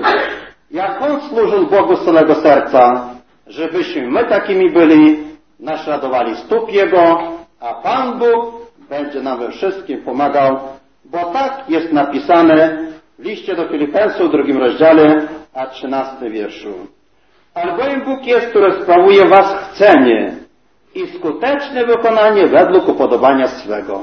jak On służył Bogu z całego serca, żebyśmy my takimi byli, naśladowali stóp Jego, a Pan Bóg będzie nam we wszystkim pomagał, bo tak jest napisane w liście do Filipensów w drugim rozdziale, a trzynastym wierszu. Albowiem Bóg jest, który sprawuje was chcenie i skuteczne wykonanie według upodobania swego.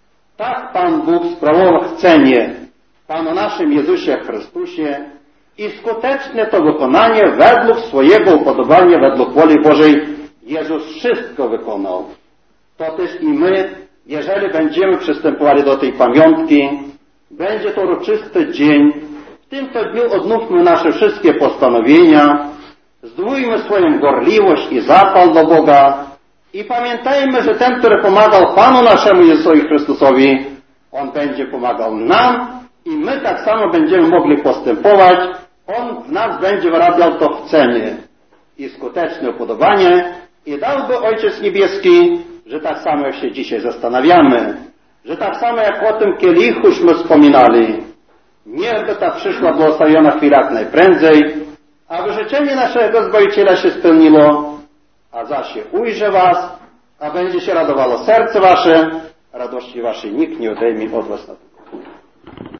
Tak Pan Bóg sprawował chcenie Panu naszym Jezusie Chrystusie i skuteczne to wykonanie według swojego upodobania, według woli Bożej Jezus wszystko wykonał. To też i my, jeżeli będziemy przystępowali do tej pamiątki, będzie to uroczysty dzień. W tym to dniu odnówmy nasze wszystkie postanowienia, zdwójmy swoją gorliwość i zapal do Boga i pamiętajmy, że ten, który pomagał Panu naszemu Jezusowi Chrystusowi, On będzie pomagał nam i my tak samo będziemy mogli postępować. On w nas będzie wyrabiał to chcenie i skuteczne upodobanie i dałby Ojciec Niebieski, że tak samo jak się dzisiaj zastanawiamy, że tak samo jak o tym kielichuśmy wspominali, niechby ta przyszła błogosławiona chwila jak najprędzej, aby życzenie naszego Zbawiciela się spełniło, a zaś się ujrzy was, a będzie się radowało serce wasze, radości waszej nikt nie odejmie od was na